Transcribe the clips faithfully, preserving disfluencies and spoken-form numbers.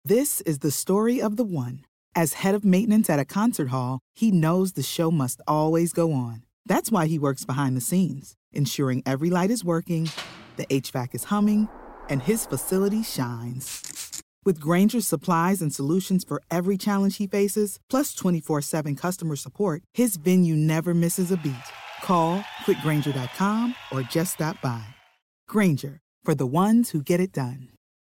This is the story of the one. As head of maintenance at a concert hall, he knows the show must always go on. That's why he works behind the scenes, ensuring every light is working, the H V A C is humming, and his facility shines. With Grainger's supplies and solutions for every challenge he faces, plus twenty-four seven customer support, his venue never misses a beat. Call quick grainger dot com or just stop by. Grainger, for the ones who get it done.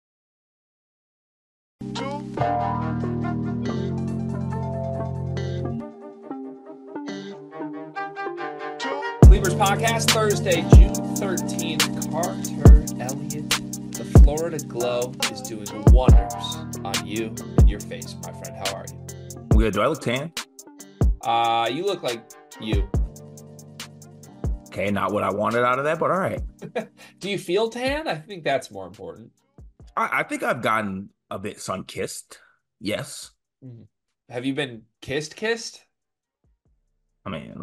Cleavers Podcast, Thursday, June thirteenth. Carter Elliott, the Florida Glow is doing wonders on you and your face, my friend. How are you? I'm good. Do I look tan? Uh, you look like you. Okay, not what I wanted out of that, but all right. Do you feel tan? I think that's more important. I, I think I've gotten a bit sun-kissed. Yes. Have you been kissed, kissed? I mean,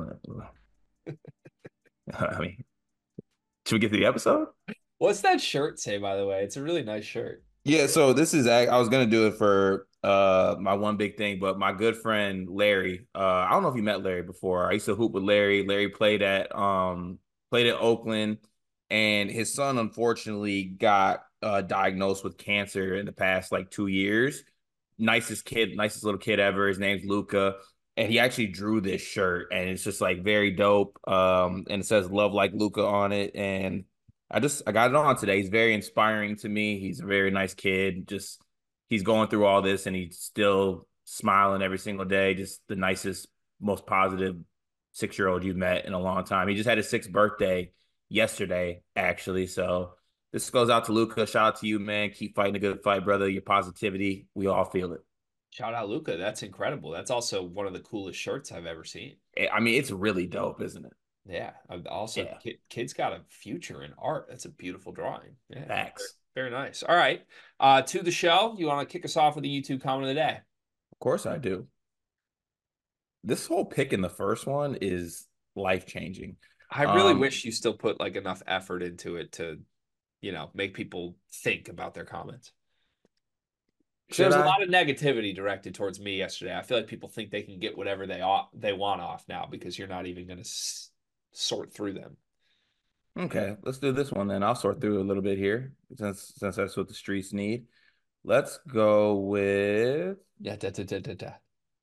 I mean, should we get to the episode? What's that shirt say, by the way? It's a really nice shirt. Yeah, so this is, I was going to do it for uh my one big thing, but my good friend Larry, uh, I don't know if you met Larry before. I used to hoop with Larry. Larry played at um played at Oakland, and his son unfortunately got uh, diagnosed with cancer in the past like two years. Nicest kid, nicest little kid ever. His name's Luca. And he actually drew this shirt, and it's just like very dope. Um, and it says "Love Like Luca" on it. And I just I got it on today. He's very inspiring to me. He's a very nice kid. Just he's going through all this, and he's still smiling every single day. Just the nicest, most positive six-year-old you've met in a long time. He just had his sixth birthday yesterday, actually. So this goes out to Luca. Shout out to you, man. Keep fighting a good fight, brother. Your positivity, we all feel it. Shout out Luca. That's incredible. That's also one of the coolest shirts I've ever seen. I mean, it's really dope, isn't it? Yeah. Also, Yeah. kid, kid's got a future in art. That's a beautiful drawing. Yeah. Facts. Very, very nice. All right. Uh, to the show, you want to kick us off with the YouTube comment of the day? Of course I do. This whole pick in the first one is life-changing. I really um, wish you still put like enough effort into it to, you know, make people think about their comments. There was a lot of negativity directed towards me yesterday. I feel like people think they can get whatever they ought, they want off now because you're not even going to s- sort through them. Okay, let's do this one then. I'll sort through a little bit here since since that's what the streets need. Let's go with Yeah, da, da, da, da, da.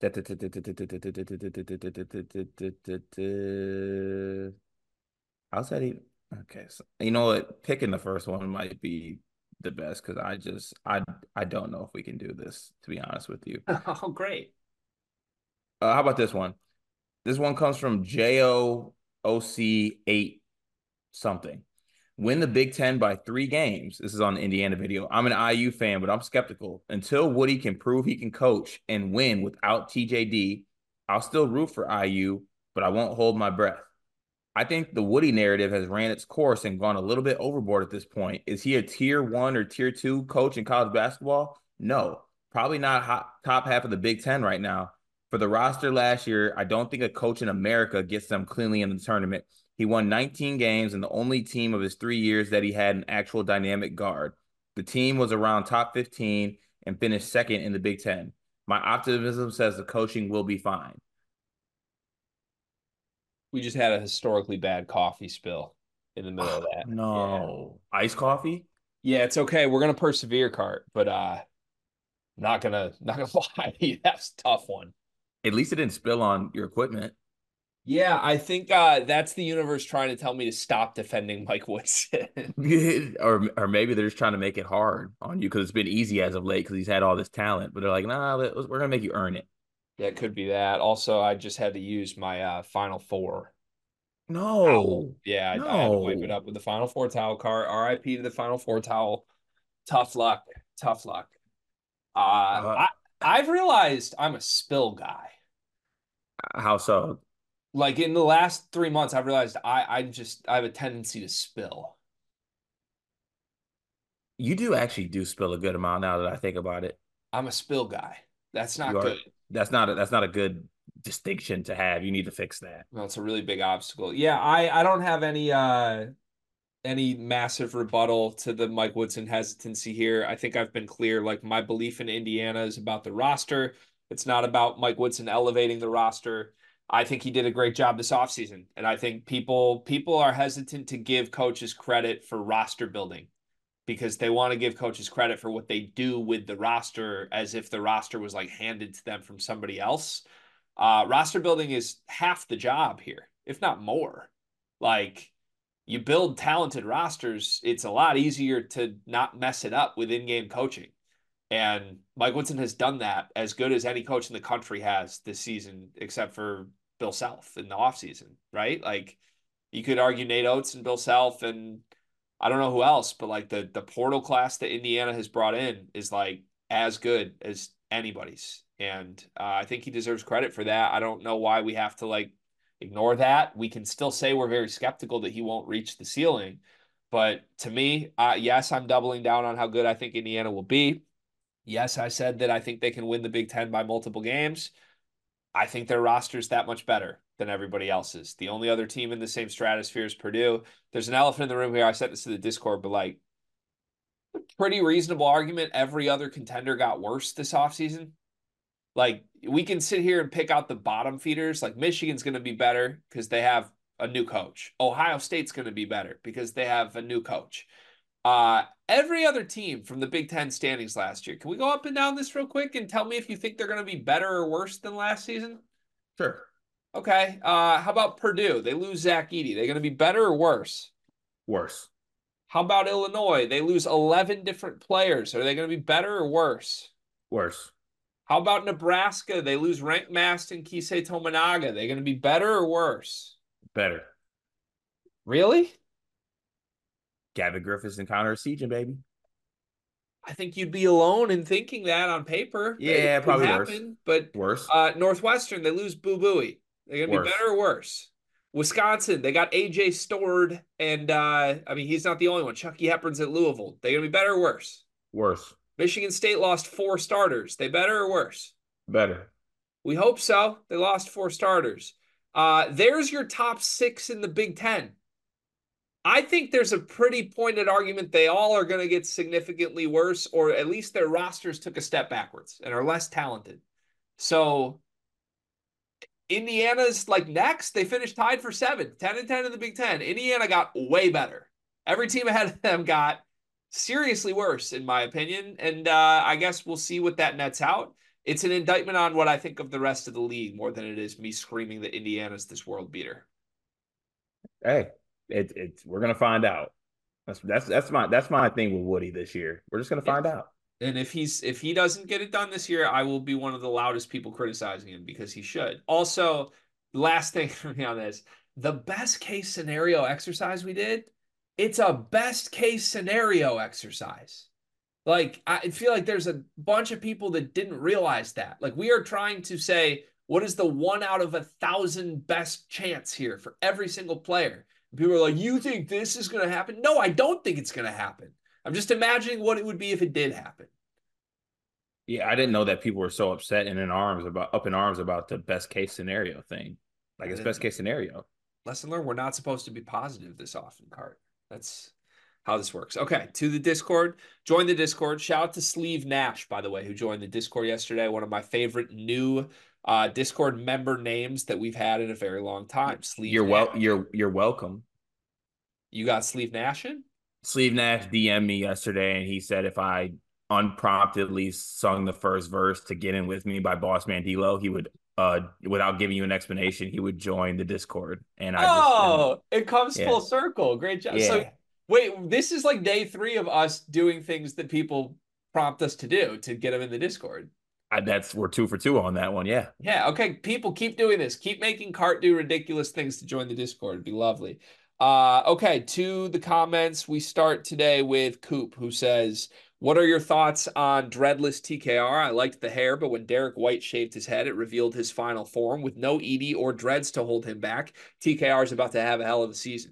How's that even? Okay, so you know what? Picking the first one might be the best because I just I I don't know if we can do this, to be honest with you. Oh, great. Uh, how about this one? This one comes from J O O C eight something. Win the Big Ten by three games. This is on the Indiana video. I'm an I U fan, but I'm skeptical. Until Woody can prove he can coach and win without T J D, I'll still root for I U, but I won't hold my breath. I think the Woody narrative has ran its course and gone a little bit overboard at this point. Is he a tier one or tier two coach in college basketball? No, probably not hot, top half of the Big Ten right now. For the roster last year, I don't think a coach in America gets them cleanly in the tournament. He won nineteen games and the only team of his three years that he had an actual dynamic guard. The team was around top fifteen and finished second in the Big Ten. My optimism says the coaching will be fine. We just had a historically bad coffee spill in the middle of that. No. Yeah. Iced coffee? Yeah, it's okay. We're gonna persevere, Cart, but uh not gonna not gonna lie. That's a tough one. At least it didn't spill on your equipment. Yeah, I think uh, that's the universe trying to tell me to stop defending Mike Woodson. or or maybe they're just trying to make it hard on you because it's been easy as of late because he's had all this talent. But they're like, nah, we're going to make you earn it. Yeah, it could be that. Also, I just had to use my uh, Final Four. No. Towel. Yeah, no. I, I had to wipe it up with the Final Four towel card. R I P to the Final Four towel. Tough luck. Tough luck. Uh, uh, I, I've realized I'm a spill guy. How so? Like in the last three months, I've realized I I just I have a tendency to spill. You do actually do spill a good amount now that I think about it. I'm a spill guy. That's not are, good. That's not a, that's not a good distinction to have. You need to fix that. No, it's a really big obstacle. Yeah, I I don't have any uh any massive rebuttal to the Mike Woodson hesitancy here. I think I've been clear. Like, my belief in Indiana is about the roster. It's not about Mike Woodson elevating the roster. I think he did a great job this offseason. And I think people people are hesitant to give coaches credit for roster building because they want to give coaches credit for what they do with the roster as if the roster was like handed to them from somebody else. Uh, roster building is half the job here, if not more. Like, you build talented rosters, it's a lot easier to not mess it up with in-game coaching. And Mike Woodson has done that as good as any coach in the country has this season, except for Bill Self in the offseason, right? Like, you could argue Nate Oates and Bill Self and I don't know who else, but like the the portal class that Indiana has brought in is like as good as anybody's. And uh, I think he deserves credit for that. I don't know why we have to like ignore that. We can still say we're very skeptical that he won't reach the ceiling. But to me, uh, yes, I'm doubling down on how good I think Indiana will be. Yes, I said that I think they can win the Big Ten by multiple games. I think their roster's that much better than everybody else's. The only other team in the same stratosphere is Purdue. There's an elephant in the room here. I sent this to the Discord, but like, pretty reasonable argument. Every other contender got worse this offseason. Like, we can sit here and pick out the bottom feeders. Like, Michigan's going to be better because they have a new coach. Ohio State's going to be better because they have a new coach. Uh, every other team from the Big Ten standings last year. Can we go up and down this real quick and tell me if you think they're going to be better or worse than last season? Sure. Okay. Uh, how about Purdue? They lose Zach Edey. They're going to be better or worse? Worse. How about Illinois? They lose eleven different players. Are they going to be better or worse? Worse. How about Nebraska? They lose Rank Mast and Kisei Tominaga. They going to be better or worse? Better. Really? Gavin Griffiths and Connor Seagen, baby. I think you'd be alone in thinking that on paper. Yeah, it probably happen, worse. But worse. Uh, Northwestern, they lose Boo Buie. They're going to be better or worse? Wisconsin, they got A J Stored, and uh, I mean, he's not the only one. Chucky Hepburn's at Louisville. They going to be better or worse? Worse. Michigan State lost four starters. They better or worse? Better. We hope so. They lost four starters. Uh, there's your top six in the Big Ten. I think there's a pretty pointed argument they all are going to get significantly worse, or at least their rosters took a step backwards and are less talented. So Indiana's like next. They finished tied for seven, ten and ten in the Big Ten. Indiana got way better. Every team ahead of them got seriously worse, in my opinion. And uh, I guess we'll see what that nets out. It's an indictment on what I think of the rest of the league more than it is me screaming that Indiana's this world beater. Hey. It, it's we're gonna find out. That's that's that's my that's my thing with Woody this year. We're just gonna find yeah. out. And if he's if he doesn't get it done this year, I will be one of the loudest people criticizing him because he should. Also, last thing for me on this, the best case scenario exercise we did, it's a best case scenario exercise. Like, I feel like there's a bunch of people that didn't realize that. Like, we are trying to say, what is the one out of a thousand best chance here for every single player? People are like, you think this is going to happen? No, I don't think it's going to happen. I'm just imagining what it would be if it did happen. Yeah, I didn't know that people were so upset and in arms about up in arms about the best case scenario thing. Like, it's best case scenario. Lesson learned, we're not supposed to be positive this often, Cart. That's how this works. Okay, to the Discord. Join the Discord. Shout out to Sleeve Nash, by the way, who joined the Discord yesterday. One of my favorite new uh, Discord member names that we've had in a very long time. Sleeve you're Nash. well. You're you're welcome. You got Sleeve Nash in? Sleeve Nash D M'd me yesterday, and he said if I unpromptedly sung the first verse to "Get In With Me" by Boss Man D-Lo, he would, uh, without giving you an explanation, he would join the Discord. And I oh, just, it comes yeah. full circle. Great job. Yeah. So wait, this is like day three of us doing things that people prompt us to do to get them in the Discord. I, that's we're two for two on that one. Yeah. Yeah. Okay. People keep doing this. Keep making Cart do ridiculous things to join the Discord. It'd be lovely. Uh, okay. To the comments, we start today with Coop, who says, what are your thoughts on dreadless T K R? I liked the hair, but when Derek White shaved his head, it revealed his final form. With no Edey or dreads to hold him back, T K R is about to have a hell of a season.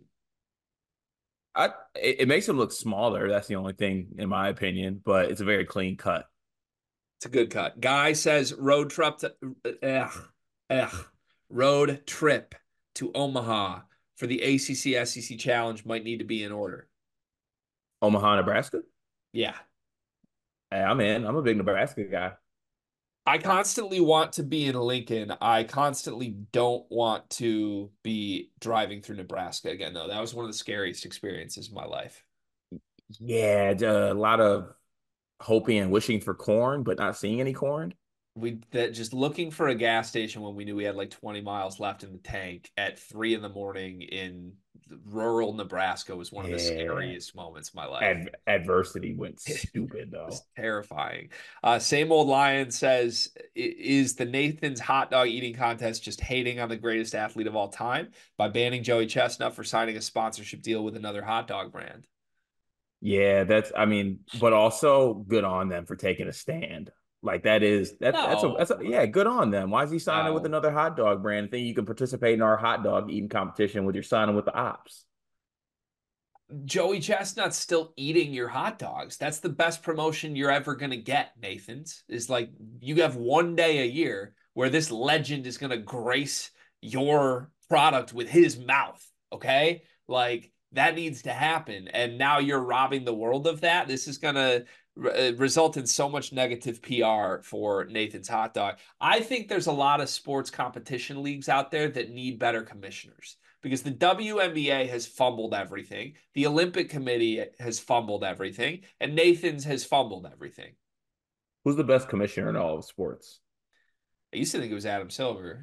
I, it, it makes him look smaller. That's the only thing, in my opinion, but it's a very clean cut. It's a good cut. Guy says road trip to ugh, ugh, road trip to Omaha for the A C C S E C Challenge might need to be in order? Omaha, Nebraska? Yeah. Hey, I'm in. I'm a big Nebraska guy. I constantly want to be in Lincoln. I constantly don't want to be driving through Nebraska again, though. That was one of the scariest experiences of my life. Yeah, a lot of hoping and wishing for corn, but not seeing any corn. We that just looking for a gas station when we knew we had like twenty miles left in the tank at three in the morning in rural Nebraska was one of the Yeah. scariest moments of my life. Ad- adversity went stupid though. It's terrifying. Uh, same old Lion says, is the Nathan's hot dog eating contest just hating on the greatest athlete of all time by banning Joey Chestnut for signing a sponsorship deal with another hot dog brand? Yeah, that's I mean, but also good on them for taking a stand. Like that is that No. that's a that's a yeah, good on them. Why is he signing No. with another hot dog brand? Think you can participate in our hot dog eating competition with your signing with the ops? Joey Chestnut's still eating your hot dogs. That's the best promotion you're ever going to get, Nathan's. Is like you have one day a year where this legend is going to grace your product with his mouth. Okay. Like that needs to happen. And now you're robbing the world of that. This is going to re- result in so much negative P R for Nathan's hot dog. I think there's a lot of sports competition leagues out there that need better commissioners. Because the W N B A has fumbled everything, the Olympic Committee has fumbled everything, and Nathan's has fumbled everything. Who's the best commissioner in all of sports? I used to think it was Adam Silver.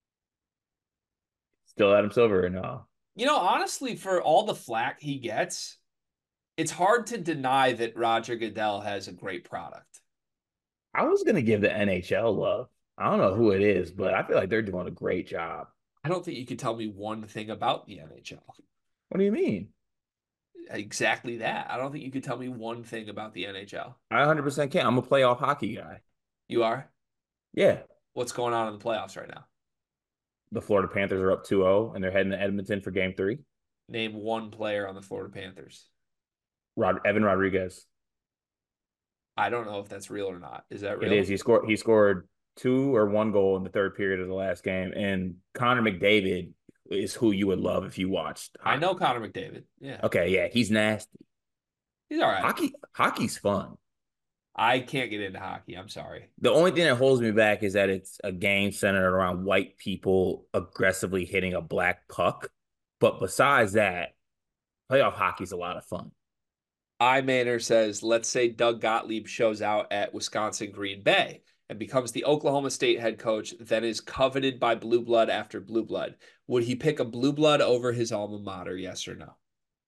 Still Adam Silver or no? You know, honestly, for all the flack he gets, it's hard to deny that Roger Goodell has a great product. I was gonna give the N H L love. I don't know who it is, but I feel like they're doing a great job. I don't think you could tell me one thing about the N H L. What do you mean? Exactly that. I don't think you could tell me one thing about the N H L. I one hundred percent can. I'm a playoff hockey guy. You are? Yeah. What's going on in the playoffs right now? The Florida Panthers are up two oh, and they're heading to Edmonton for game three. Name one player on the Florida Panthers. Rod- Evan Rodriguez. I don't know if that's real or not. Is that real? It is. He scored. He scored two or one goal in the third period of the last game. And Connor McDavid is who you would love if you watched hockey. I know Connor McDavid. Yeah. Okay. Yeah. He's nasty. He's all right. Hockey. Hockey's fun. I can't get into hockey. I'm sorry. The only thing that holds me back is that it's a game centered around white people aggressively hitting a black puck. But besides that, playoff hockey is a lot of fun. I Manor says, let's say Doug Gottlieb shows out at Wisconsin Green Bay and becomes the Oklahoma State head coach, then is coveted by blue blood after blue blood. Would he pick a blue blood over his alma mater? Yes or no?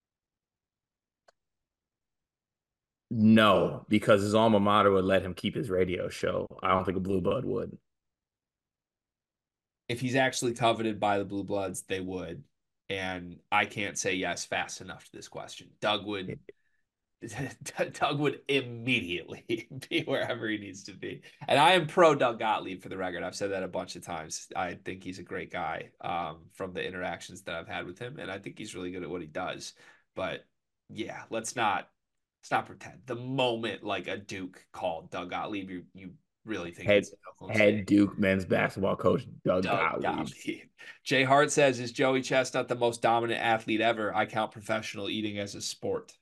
No, because his alma mater would let him keep his radio show. I don't think a blue blood would. If he's actually coveted by the blue bloods, they would. And I can't say yes fast enough to this question. Doug would... Doug would immediately be wherever he needs to be. And I am pro Doug Gottlieb for the record. I've said that a bunch of times. I think he's a great guy um, from the interactions that I've had with him. And I think he's really good at what he does. But yeah, let's not, let's not pretend. The moment like a Duke called Doug Gottlieb, you, you really think head, it's head Duke men's basketball coach Doug, Doug Gottlieb. Gottlieb. Jay Hart says, is Joey Chestnut the most dominant athlete ever? I count professional eating as a sport.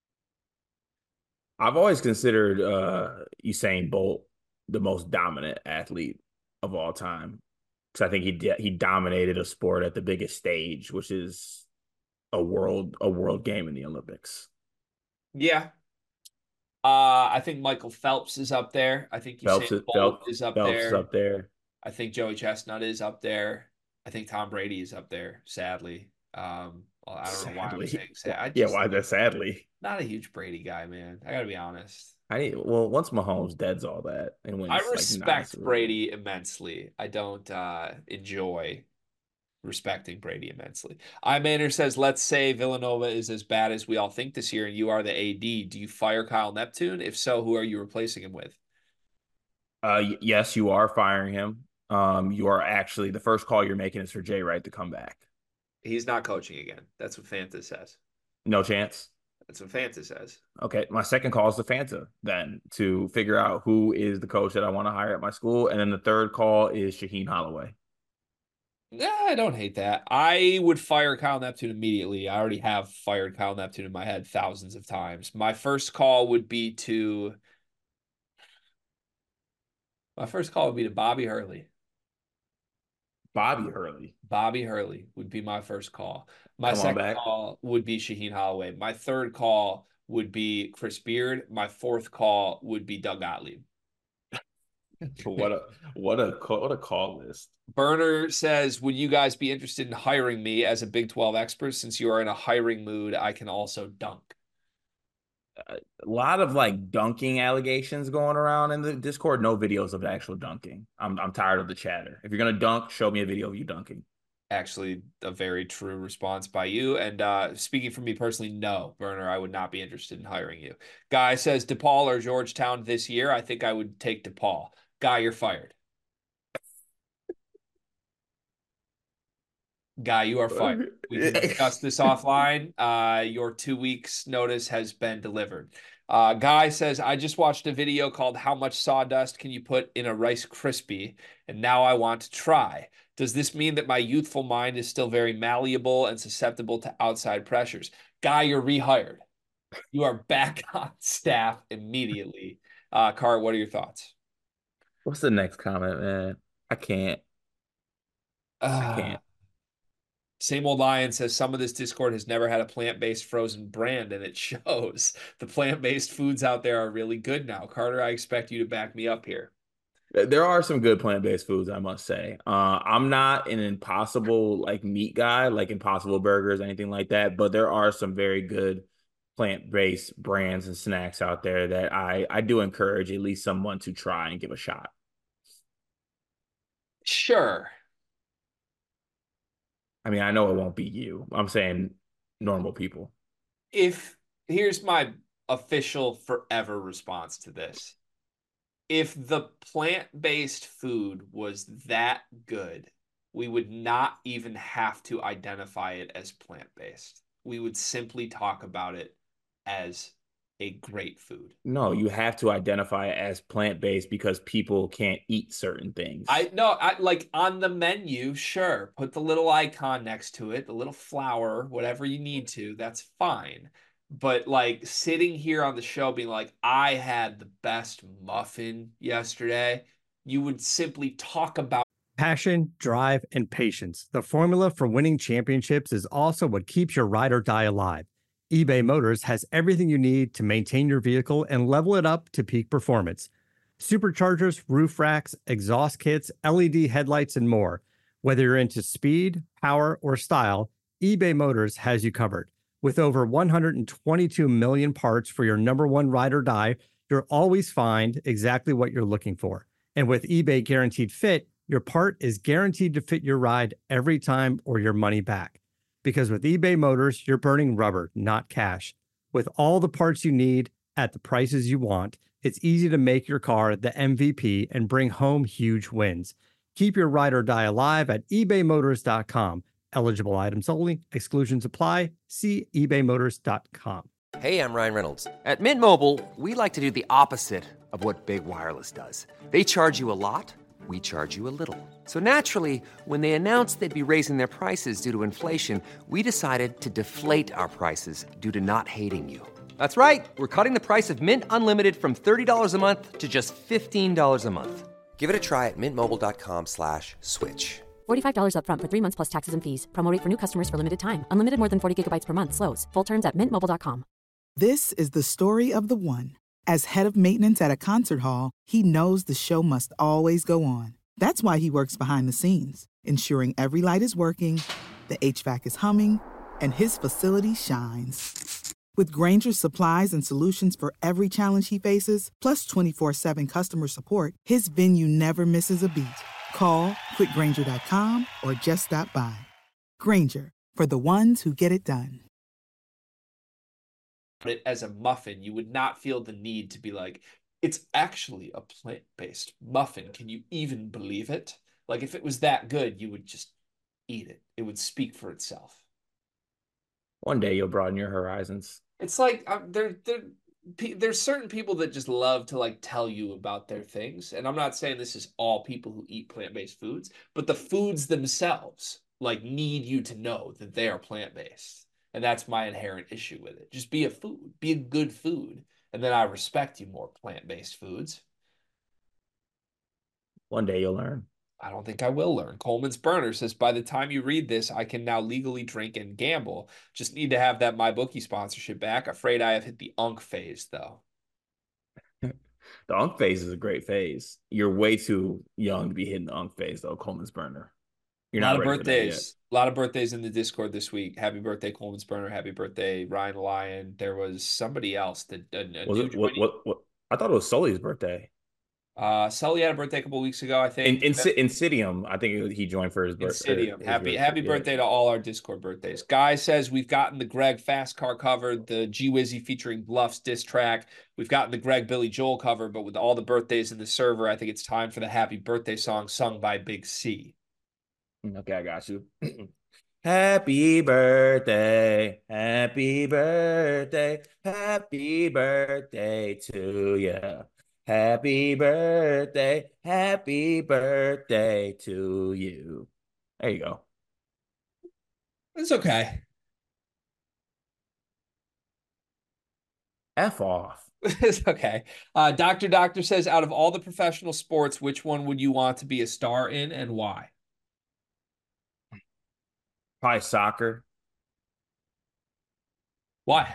I've always considered uh, Usain Bolt the most dominant athlete of all time because I think he he dominated a sport at the biggest stage, which is a world a world game in the Olympics. Yeah, uh, I think Michael Phelps is up there. I think Usain Phelps, Bolt Phelps, is up Phelps there. Is up there. I think Joey Chestnut is up there. I think Tom Brady is up there. Sadly, um, well, I don't sadly. know why I'm saying sad. I just, yeah, why that sadly? Not a huge Brady guy, man. I gotta be honest. I need, well, once Mahomes deads all that and wins, I respect like, Brady immensely. I don't uh, enjoy respecting Brady immensely. I Manor says, let's say Villanova is as bad as we all think this year, and you are the A D. Do you fire Kyle Neptune? If so, who are you replacing him with? Uh, yes, you are firing him. Um, you are actually the first call you're making is for Jay Wright to come back. He's not coaching again. That's what Fanta says. No chance. That's what Fanta says. Okay, my second call is to Fanta then to figure out who is the coach that I want to hire at my school, and then the third call is Shaheen Holloway. Yeah, I don't hate that. I would fire Kyle Neptune immediately. I already have fired Kyle Neptune in my head thousands of times. My first call would be to my first call would be to Bobby Hurley. Bobby Hurley. Bobby Hurley would be my first call. My Come on second back. call would be Shaheen Holloway. My third call would be Chris Beard. My fourth call would be Doug Gottlieb. What a what a what a call list. Burner says, would you guys be interested in hiring me as a Big twelve expert? Since you are in a hiring mood, I can also dunk. A lot of like dunking allegations going around in the Discord. No videos of actual dunking. I'm I'm tired of the chatter. If you're gonna dunk, show me a video of you dunking. Actually, a very true response by you. And uh, speaking for me personally, no, Burner, I would not be interested in hiring you. Guy says DePaul or Georgetown this year. I think I would take DePaul. Guy, you're fired. Guy, you are fired. We can discuss this offline. Uh, your two weeks notice has been delivered. Uh, Guy says, I just watched a video called How Much Sawdust Can You Put in a Rice Krispie? And now I want to try. Does this mean that my youthful mind is still very malleable and susceptible to outside pressures? Guy, you're rehired. You are back on staff immediately. Uh, Car, what are your thoughts? What's the next comment, man? I can't. Uh, I can't. Same Old Lion says some of this Discord has never had a plant-based frozen brand, and it shows. The plant-based foods out there are really good now. Carter, I expect you to back me up here. There are some good plant-based foods, I must say. Uh, I'm not an impossible like meat guy, like Impossible Burgers, anything like that, but there are some very good plant-based brands and snacks out there that I I do encourage at least someone to try and give a shot. Sure. I mean, I know it won't be you. I'm saying normal people. If here's my official forever response to this. If the plant-based food was that good, we would not even have to identify it as plant-based. We would simply talk about it as a great food. No, you have to identify it as plant-based because people can't eat certain things. I no, I like on the menu, sure. Put the little icon next to it, the little flower, whatever you need to, that's fine. But like sitting here on the show being like, I had the best muffin yesterday, you would simply talk about passion, drive, and patience. The formula for winning championships is also what keeps your ride or die alive. eBay Motors has everything you need to maintain your vehicle and level it up to peak performance. Superchargers, roof racks, exhaust kits, L E D headlights, and more. Whether you're into speed, power, or style, eBay Motors has you covered. With over one hundred twenty-two million parts for your number one ride or die, you'll always find exactly what you're looking for. And with eBay Guaranteed Fit, your part is guaranteed to fit your ride every time or your money back. Because with eBay Motors, you're burning rubber, not cash. With all the parts you need at the prices you want, it's easy to make your car the M V P and bring home huge wins. Keep your ride or die alive at ebay motors dot com. Eligible items only. Exclusions apply. See ebay motors dot com. Hey, I'm Ryan Reynolds. At Mint Mobile, we like to do the opposite of what Big Wireless does. They charge you a lot. We charge you a little. So naturally, when they announced they'd be raising their prices due to inflation, we decided to deflate our prices due to not hating you. That's right. We're cutting the price of Mint Unlimited from thirty dollars a month to just fifteen dollars a month. Give it a try at mintmobile.com slash switch. forty-five dollars up front for three months plus taxes and fees. Promo rate for new customers for limited time. Unlimited more than forty gigabytes per month. Slows full terms at mint mobile dot com. This is the story of the one. As head of maintenance at a concert hall, he knows the show must always go on. That's why he works behind the scenes, ensuring every light is working, the H V A C is humming, and his facility shines. With Grainger's supplies and solutions for every challenge he faces, plus twenty-four seven customer support, his venue never misses a beat. Call quick grainger dot com or just stop by. Grainger, for the ones who get it done. it as a muffin, you would not feel the need to be like, it's actually a plant-based muffin. Can you even believe it? Like, if it was that good, you would just eat it. It would speak for itself. One day you'll broaden your horizons. It's like uh, they're they're there's certain people that just love to like tell you about their things. And I'm not saying this is all people who eat plant-based foods, but the foods themselves like need you to know that they are plant-based. And that's my inherent issue with it. Just be a food, be a good food. And then I respect you more plant-based foods. One day you'll learn. I don't think I will learn. Coleman's Burner says, by the time you read this, I can now legally drink and gamble. Just need to have that MyBookie sponsorship back. Afraid I have hit the unk phase, though. The unk phase is a great phase. You're way too young to be hitting the unk phase, though, Coleman's Burner. You're a lot not of birthdays. A lot of birthdays in the Discord this week. Happy birthday, Coleman's Burner. Happy birthday, Ryan Lyon. There was somebody else that a, a was it, what, what, what? I thought it was Sully's birthday. Uh, Sully had a birthday a couple weeks ago, I think. In, in Insidium, I think he joined for his birthday. Insidium. Happy happy yeah. birthday to all our Discord birthdays. Guy says we've gotten the Greg Fast Car covered, the G Wizzy featuring Bluffs diss track. We've gotten the Greg Billy Joel cover, but with all the birthdays in the server, I think it's time for the happy birthday song sung by Big C. Okay, I got you. Happy birthday, happy birthday, happy birthday to you. Happy birthday, happy birthday to you. There you go. It's okay. F off. It's okay. Uh, Doctor Doctor says, out of all the professional sports, which one would you want to be a star in and why? Probably soccer. Why?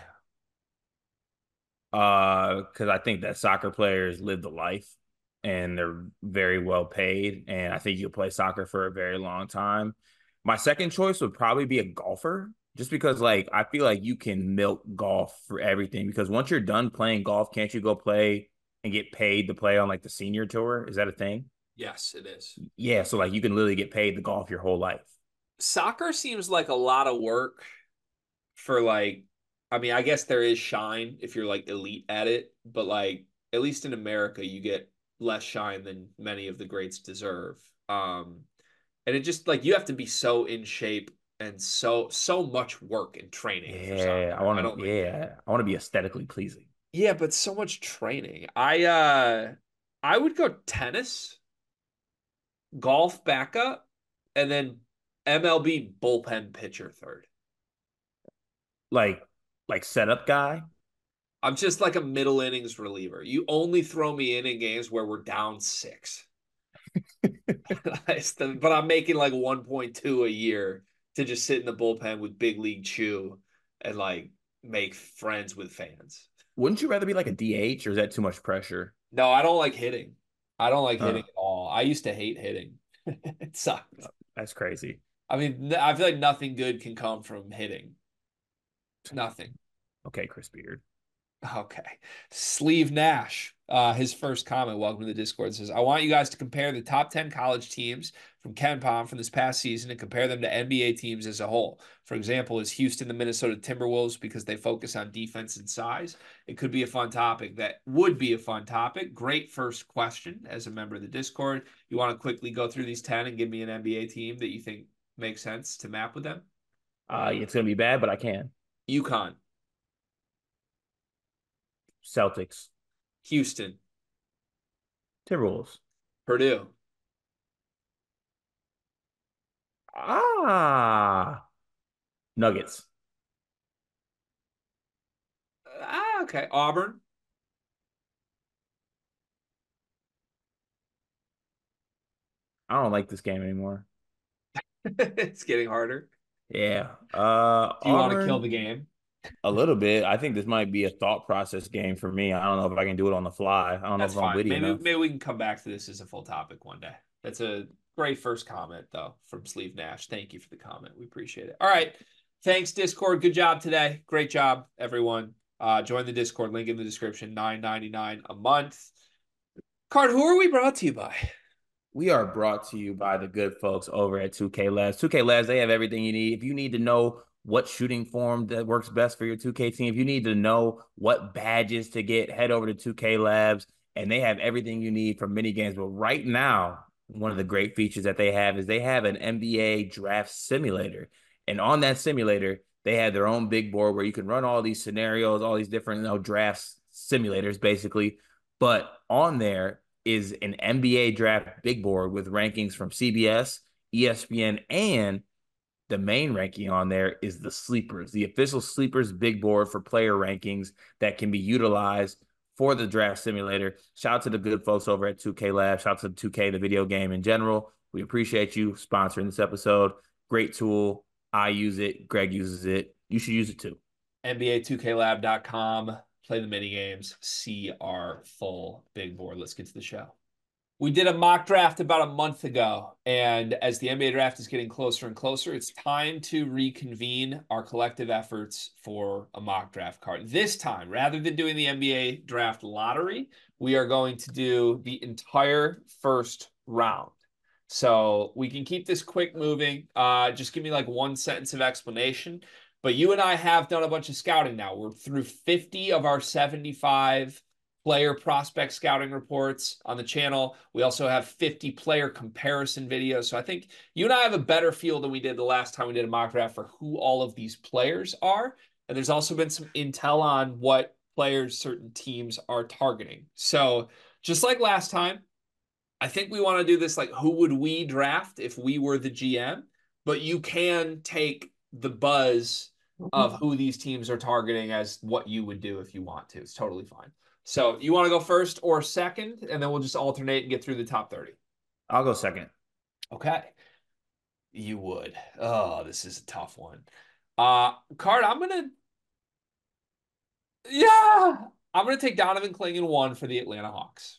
Uh, because I think that soccer players live the life and they're very well paid. And I think you'll play soccer for a very long time. My second choice would probably be a golfer, just because like I feel like you can milk golf for everything. Because once you're done playing golf, can't you go play and get paid to play on like the senior tour? Is that a thing? Yes, it is. Yeah. So like you can literally get paid to golf your whole life. Soccer seems like a lot of work for like, I mean, I guess there is shine if you're like elite at it, but like at least in America, you get less shine than many of the greats deserve. Um, and it just like you have to be so in shape and so so much work and training. Yeah, I want to. Yeah, I want to be aesthetically pleasing. Yeah, but so much training. I uh, I would go tennis, golf backup, and then M L B bullpen pitcher third. Like. Like setup guy? I'm just like a middle innings reliever. You only throw me in in games where we're down six. But I'm making like one point two a year to just sit in the bullpen with Big League Chew and like make friends with fans. Wouldn't you rather be like a D H or is that too much pressure? No, I don't like hitting. I don't like huh. hitting at all. I used to hate hitting. It sucked. That's crazy. I mean, I feel like nothing good can come from hitting. Nothing. Okay, Chris Beard. Okay. Sleeve Nash, uh, his first comment, welcome to the Discord, says, I want you guys to compare the top ten college teams from KenPom from this past season and compare them to N B A teams as a whole. For example, is Houston the Minnesota Timberwolves because they focus on defense and size? It could be a fun topic. That would be a fun topic. Great first question as a member of the Discord. You want to quickly go through these ten and give me an N B A team that you think makes sense to map with them? Uh, it's going to be bad, but I can. UConn. Celtics. Houston. Timberwolves. Purdue. Ah. Nuggets. Ah, okay. Auburn. I don't like this game anymore. It's getting harder. Yeah. Uh, Do you Auburn, want to kill the game? A little bit. I think this might be a thought process game for me. I don't know if I can do it on the fly. I don't That's know if fine. I'm witty maybe, enough. Maybe we can come back to this as a full topic one day. That's a great first comment, though, from Sleeve Nash. Thank you for the comment. We appreciate it. All right. Thanks, Discord. Good job today. Great job, everyone. Uh, join the Discord. Link in the description. nine ninety-nine a month. Card, who are we brought to you by? We are brought to you by the good folks over at two K Labs. two K Labs, they have everything you need. If you need to know what shooting form that works best for your two K team, if you need to know what badges to get, head over to two K Labs, and they have everything you need for mini games. But right now, one of the great features that they have is they have an N B A draft simulator. And on that simulator, they have their own big board where you can run all these scenarios, all these different you know, drafts simulators, basically. But on there is an N B A draft big board with rankings from C B S, E S P N, and the main ranking on there is the sleepers, the official sleepers big board for player rankings that can be utilized for the draft simulator. Shout out to the good folks over at two K Lab. Shout out to two K, the video game in general. We appreciate you sponsoring this episode. Great tool. I use it. Greg uses it. You should use it too. N B A two K lab dot com. Play the mini games. See our full big board. Let's get to the show. We did a mock draft about a month ago, and as the N B A draft is getting closer and closer, it's time to reconvene our collective efforts for a mock draft card. This time, rather than doing the N B A draft lottery, we are going to do the entire first round. So we can keep this quick moving. Uh, just give me like one sentence of explanation. But you and I have done a bunch of scouting now. We're through fifty of our seventy-five player prospect scouting reports on the channel. We also have fifty player comparison videos. So I think you and I have a better feel than we did the last time we did a mock draft for who all of these players are. And there's also been some intel on what players certain teams are targeting. So just like last time, I think we want to do this like, who would we draft if we were the G M? But you can take the buzz of who these teams are targeting as what you would do if you want to. It's totally fine. So you want to go first or second, and then we'll just alternate and get through the top thirty. I'll go second. Okay. You would. Oh, this is a tough one. Uh, Card, I'm going to... Yeah! I'm going to take Donovan Clingan one for the Atlanta Hawks.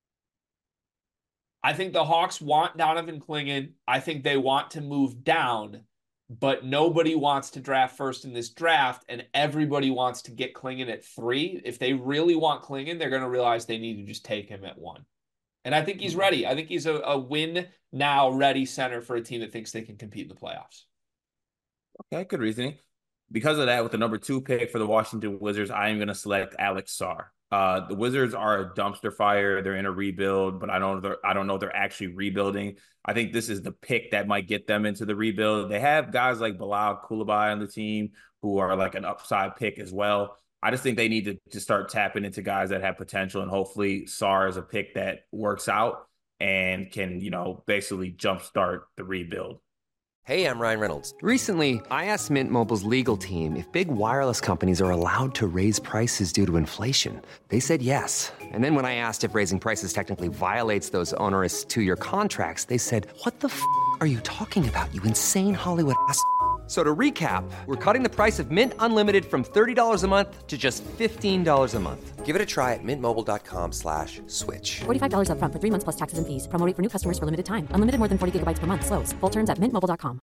I think the Hawks want Donovan Clingan. I think they want to move down, but nobody wants to draft first in this draft, and everybody wants to get Clingan at three. If they really want Clingan, they're going to realize they need to just take him at one. And I think he's ready. I think he's a, a win-now-ready center for a team that thinks they can compete in the playoffs. Okay, good reasoning. Because of that, with the number two pick for the Washington Wizards, I am going to select Alex Sarr. Uh, the Wizards are a dumpster fire. They're in a rebuild, but I don't know. I don't know if they're actually rebuilding. I think this is the pick that might get them into the rebuild. They have guys like Bilal Coulibaly on the team who are like an upside pick as well. I just think they need to, to start tapping into guys that have potential, and hopefully Sarr is a pick that works out and can, you know, basically jumpstart the rebuild. Hey, I'm Ryan Reynolds. Recently, I asked Mint Mobile's legal team if big wireless companies are allowed to raise prices due to inflation. They said yes. And then when I asked if raising prices technically violates those onerous two-year contracts, they said, what the f*** are you talking about, you insane Hollywood ass f- So to recap, we're cutting the price of Mint Unlimited from thirty dollars a month to just fifteen dollars a month. Give it a try at mintmobile.com slash switch. forty-five dollars up front for three months plus taxes and fees. Promo rate for new customers for limited time. Unlimited more than forty gigabytes per month. Slows full terms at mint mobile dot com.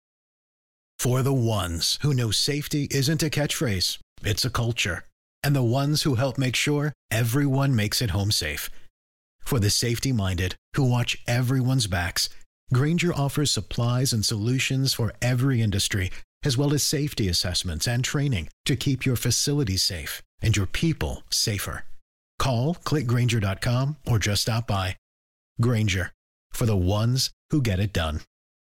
For the ones who know safety isn't a catchphrase, it's a culture. And the ones who help make sure everyone makes it home safe. For the safety-minded who watch everyone's backs, Grainger offers supplies and solutions for every industry, as well as safety assessments and training to keep your facilities safe and your people safer. Call, click Grainger dot com, or just stop by. Grainger, for the ones who get it done.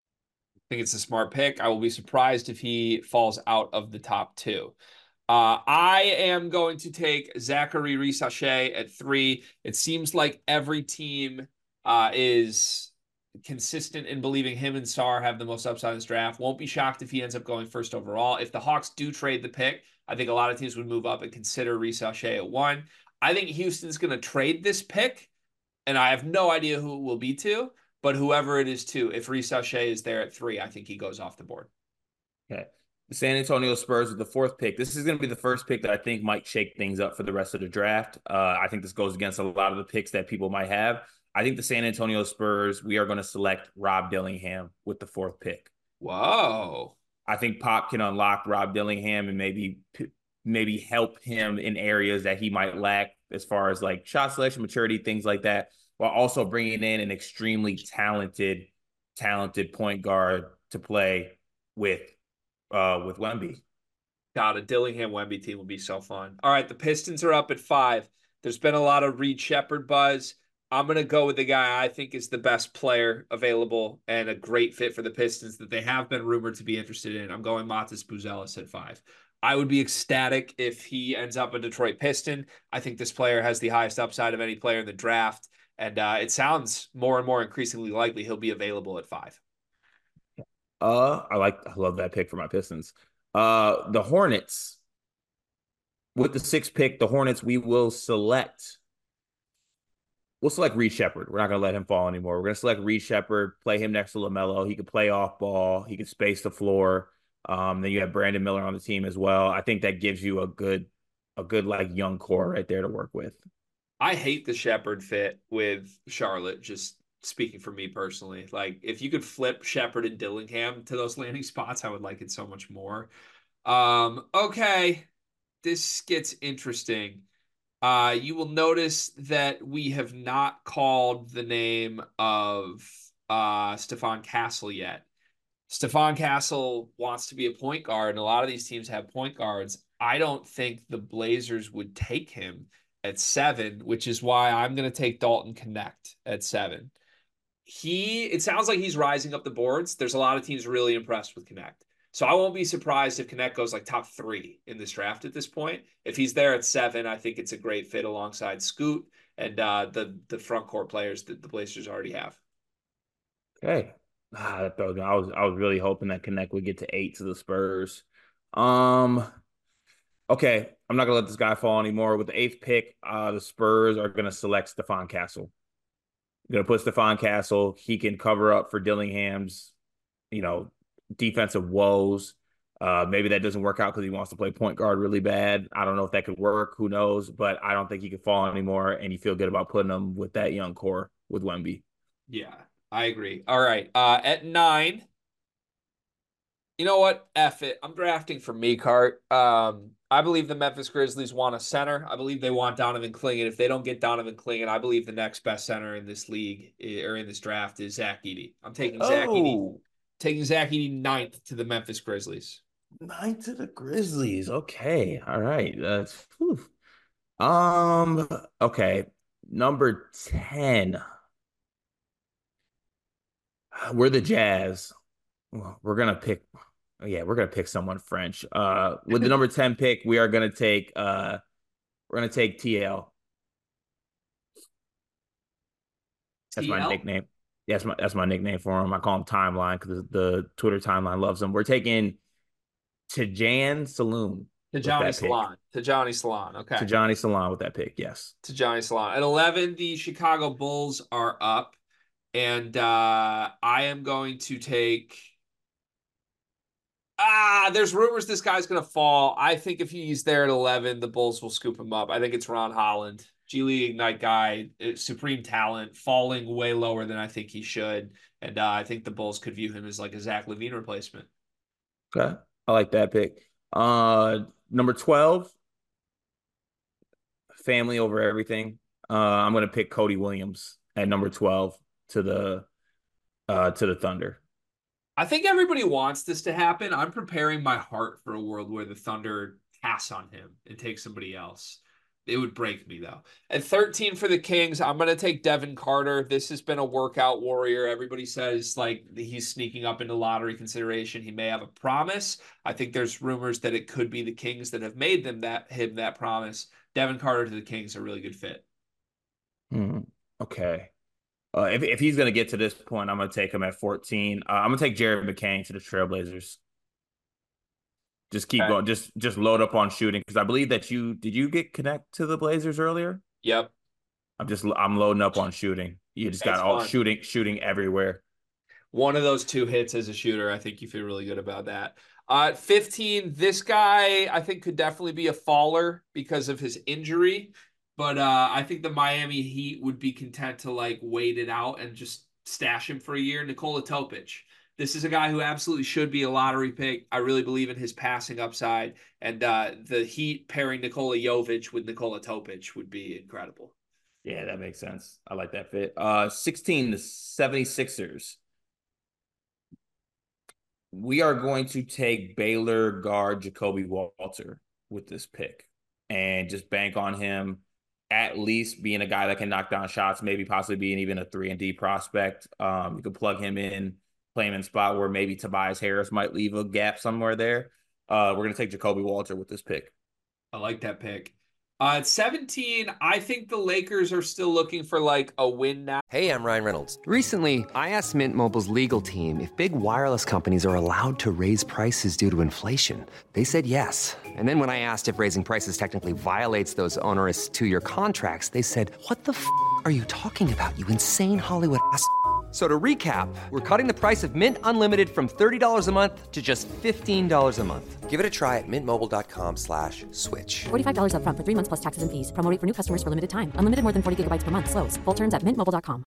I think it's a smart pick. I will be surprised if he falls out of the top two. Uh, I am going to take Zachary Risacher at three. It seems like every team uh, is consistent in believing him and Sarr have the most upside in this draft. Won't be shocked if he ends up going first overall. If the Hawks do trade the pick, I think a lot of teams would move up and consider Risacher at one. I think Houston's going to trade this pick, and I have no idea who it will be to, but whoever it is to, if Risacher is there at three, I think he goes off the board. Okay. The San Antonio Spurs with the fourth pick. This is going to be the first pick that I think might shake things up for the rest of the draft. Uh, I think this goes against a lot of the picks that people might have. I think the San Antonio Spurs, we are going to select Rob Dillingham with the fourth pick. Whoa. I think Pop can unlock Rob Dillingham and maybe maybe help him in areas that he might lack as far as like shot selection, maturity, things like that, while also bringing in an extremely talented, talented point guard to play with uh, with Wemby. God, a Dillingham-Wemby team would be so fun. All right, the Pistons are up at five. There's been a lot of Reed Sheppard buzz. I'm going to go with the guy I think is the best player available and a great fit for the Pistons that they have been rumored to be interested in. I'm going Matas Buzelis at five. I would be ecstatic if he ends up a Detroit Piston. I think this player has the highest upside of any player in the draft. And uh, it sounds more and more increasingly likely he'll be available at five. Uh, I like, I love that pick for my Pistons. Uh, the Hornets, with the sixth pick, the Hornets, we will select. We'll select Reed Sheppard. We're not going to let him fall anymore. We're going to select Reed Sheppard, play him next to LaMelo. He could play off ball. He could space the floor. Um, then you have Brandon Miller on the team as well. I think that gives you a good, a good like young core right there to work with. I hate the Sheppard fit with Charlotte, just speaking for me personally. Like, if you could flip Sheppard and Dillingham to those landing spots, I would like it so much more. Um, okay, this gets interesting. Uh, you will notice that we have not called the name of uh, Stephon Castle yet. Stephon Castle wants to be a point guard, and a lot of these teams have point guards. I don't think the Blazers would take him at seven, which is why I'm going to take Dalton Knecht at seven. He, it sounds like he's rising up the boards. There's a lot of teams really impressed with Knecht. So I won't be surprised if Knecht goes like top three in this draft at this point. If he's there at seven, I think it's a great fit alongside Scoot and uh, the the front court players that the Blazers already have. Okay. Ah, that throws me. I was I was really hoping that Knecht would get to eight to the Spurs. Um Okay, I'm not gonna let this guy fall anymore. With the eighth pick, uh, the Spurs are gonna select Stephon Castle. Gonna put Stephon Castle. He can cover up for Dillingham's, you know, defensive woes. Uh, maybe that doesn't work out because he wants to play point guard really bad. I don't know if that could work. Who knows? But I don't think he could fall anymore. And you feel good about putting him with that young core with Wemby. Yeah, I agree. All right, uh, at nine. You know what? F it. I'm drafting for me, Cart. Um, I believe the Memphis Grizzlies want a center. I believe they want Donovan Clingan. If they don't get Donovan Clingan, I believe the next best center in this league or in this draft is Zach Edey. I'm taking Zach oh. Edey. Taking Zach Edey ninth to the Memphis Grizzlies. Ninth to the Grizzlies. Okay. All right. That's whew. um okay. Number ten. We're the Jazz. Well, we're gonna pick. Oh, yeah, we're gonna pick someone French. Uh, with the number ten pick, we are gonna take. Uh, we're gonna take T L. That's T L? My nickname. Yeah, that's my that's my nickname for him. I call him Timeline because the Twitter timeline loves him. We're taking Tajan Saloon. Tajani Salon. Tajani Salon. Okay. Tajani Salon with that pick. Yes. Tajani Salon. At eleven, the Chicago Bulls are up, and uh, I am going to take. Ah, there's rumors this guy's going to fall. I think if he's there at eleven, the Bulls will scoop him up. I think it's Ron Holland, G League Ignite guy, supreme talent, falling way lower than I think he should. And uh, I think the Bulls could view him as like a Zach LaVine replacement. Okay. I like that pick. Uh, number twelve, family over everything. Uh, I'm going to pick Cody Williams at number twelve to the uh, to the Thunder. I think everybody wants this to happen. I'm preparing my heart for a world where the Thunder pass on him and take somebody else. It would break me, though. At thirteen for the Kings, I'm going to take Devin Carter. This has been a workout warrior. Everybody says like he's sneaking up into lottery consideration. He may have a promise. I think there's rumors that it could be the Kings that have made them that him that promise. Devin Carter to the Kings, a really good fit. Hmm. Okay. Uh, if if he's going to get to this point, I'm going to take him at fourteen. Uh, I'm going to take Jared McCain to the Trailblazers. Just keep okay. going. Just just load up on shooting because I believe that you did you get connect to the Blazers earlier? Yep. I'm just I'm loading up on shooting. You just That's got all fun. shooting shooting everywhere. One of those two hits as a shooter, I think you feel really good about that. Uh, fifteen, this guy I think could definitely be a faller because of his injury. But uh, I think the Miami Heat would be content to like wait it out and just stash him for a year. Nikola Topic. This is a guy who absolutely should be a lottery pick. I really believe in his passing upside. And uh, the Heat pairing Nikola Jovic with Nikola Topic would be incredible. Yeah, that makes sense. I like that fit. Uh, sixteen, the seventy-sixers. We are going to take Baylor guard Jacoby Walter with this pick and just bank on him. At least being a guy that can knock down shots, maybe possibly being even a three and D prospect. Um, you could plug him in, play him in a spot where maybe Tobias Harris might leave a gap somewhere there. Uh, we're gonna take Jacoby Walter with this pick. I like that pick. Uh, at seventeen, I think the Lakers are still looking for like a win now. Hey, I'm Ryan Reynolds. Recently, I asked Mint Mobile's legal team if big wireless companies are allowed to raise prices due to inflation. They said yes. And then when I asked if raising prices technically violates those onerous two-year contracts, they said, "What the f*** are you talking about, you insane Hollywood ass?" So to recap, we're cutting the price of Mint Unlimited from thirty dollars a month to just fifteen dollars a month. Give it a try at mintmobile.com slash switch. forty-five dollars up front for three months plus taxes and fees. Promo rate for new customers for limited time. Unlimited more than forty gigabytes per month. Slows full terms at mint mobile dot com.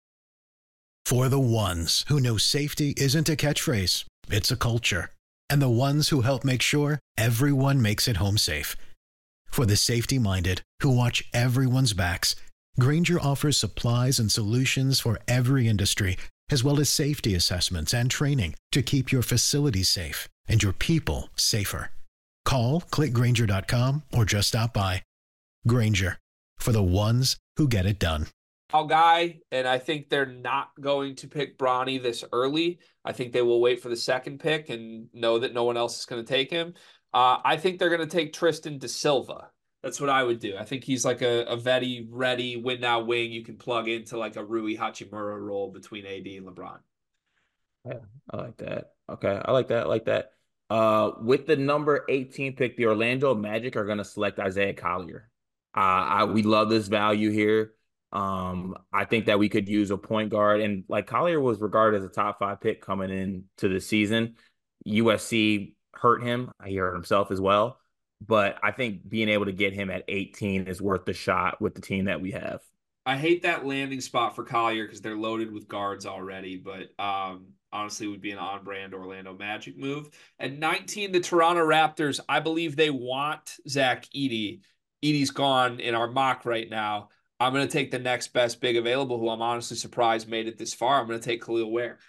For the ones who know safety isn't a catchphrase, it's a culture. And the ones who help make sure everyone makes it home safe. For the safety-minded who watch everyone's backs, Grainger offers supplies and solutions for every industry, as well as safety assessments and training to keep your facilities safe and your people safer. Call, click Grainger dot com, or just stop by. Grainger, for the ones who get it done. Guy, and I think they're not going to pick Bronny this early. I think they will wait for the second pick and know that no one else is going to take him. Uh, I think they're going to take Tristan Da Silva. That's what I would do. I think he's like a, a very ready win now wing you can plug into like a Rui Hachimura role between A D and LeBron. Yeah, I like that. Okay, I like that. I like that. Uh, with the number eighteen pick, the Orlando Magic are going to select Isaiah Collier. Uh, I we love this value here. Um, I think that we could use a point guard, and like Collier was regarded as a top five pick coming into the season. U S C hurt him. He hurt himself as well. But I think being able to get him at eighteen is worth the shot with the team that we have. I hate that landing spot for Collier because they're loaded with guards already, but um, honestly, it would be an on-brand Orlando Magic move. At nineteen, the Toronto Raptors, I believe they want Zach Edey. Edey's gone in our mock right now. I'm going to take the next best big available, who I'm honestly surprised made it this far. I'm going to take Khalil Ware.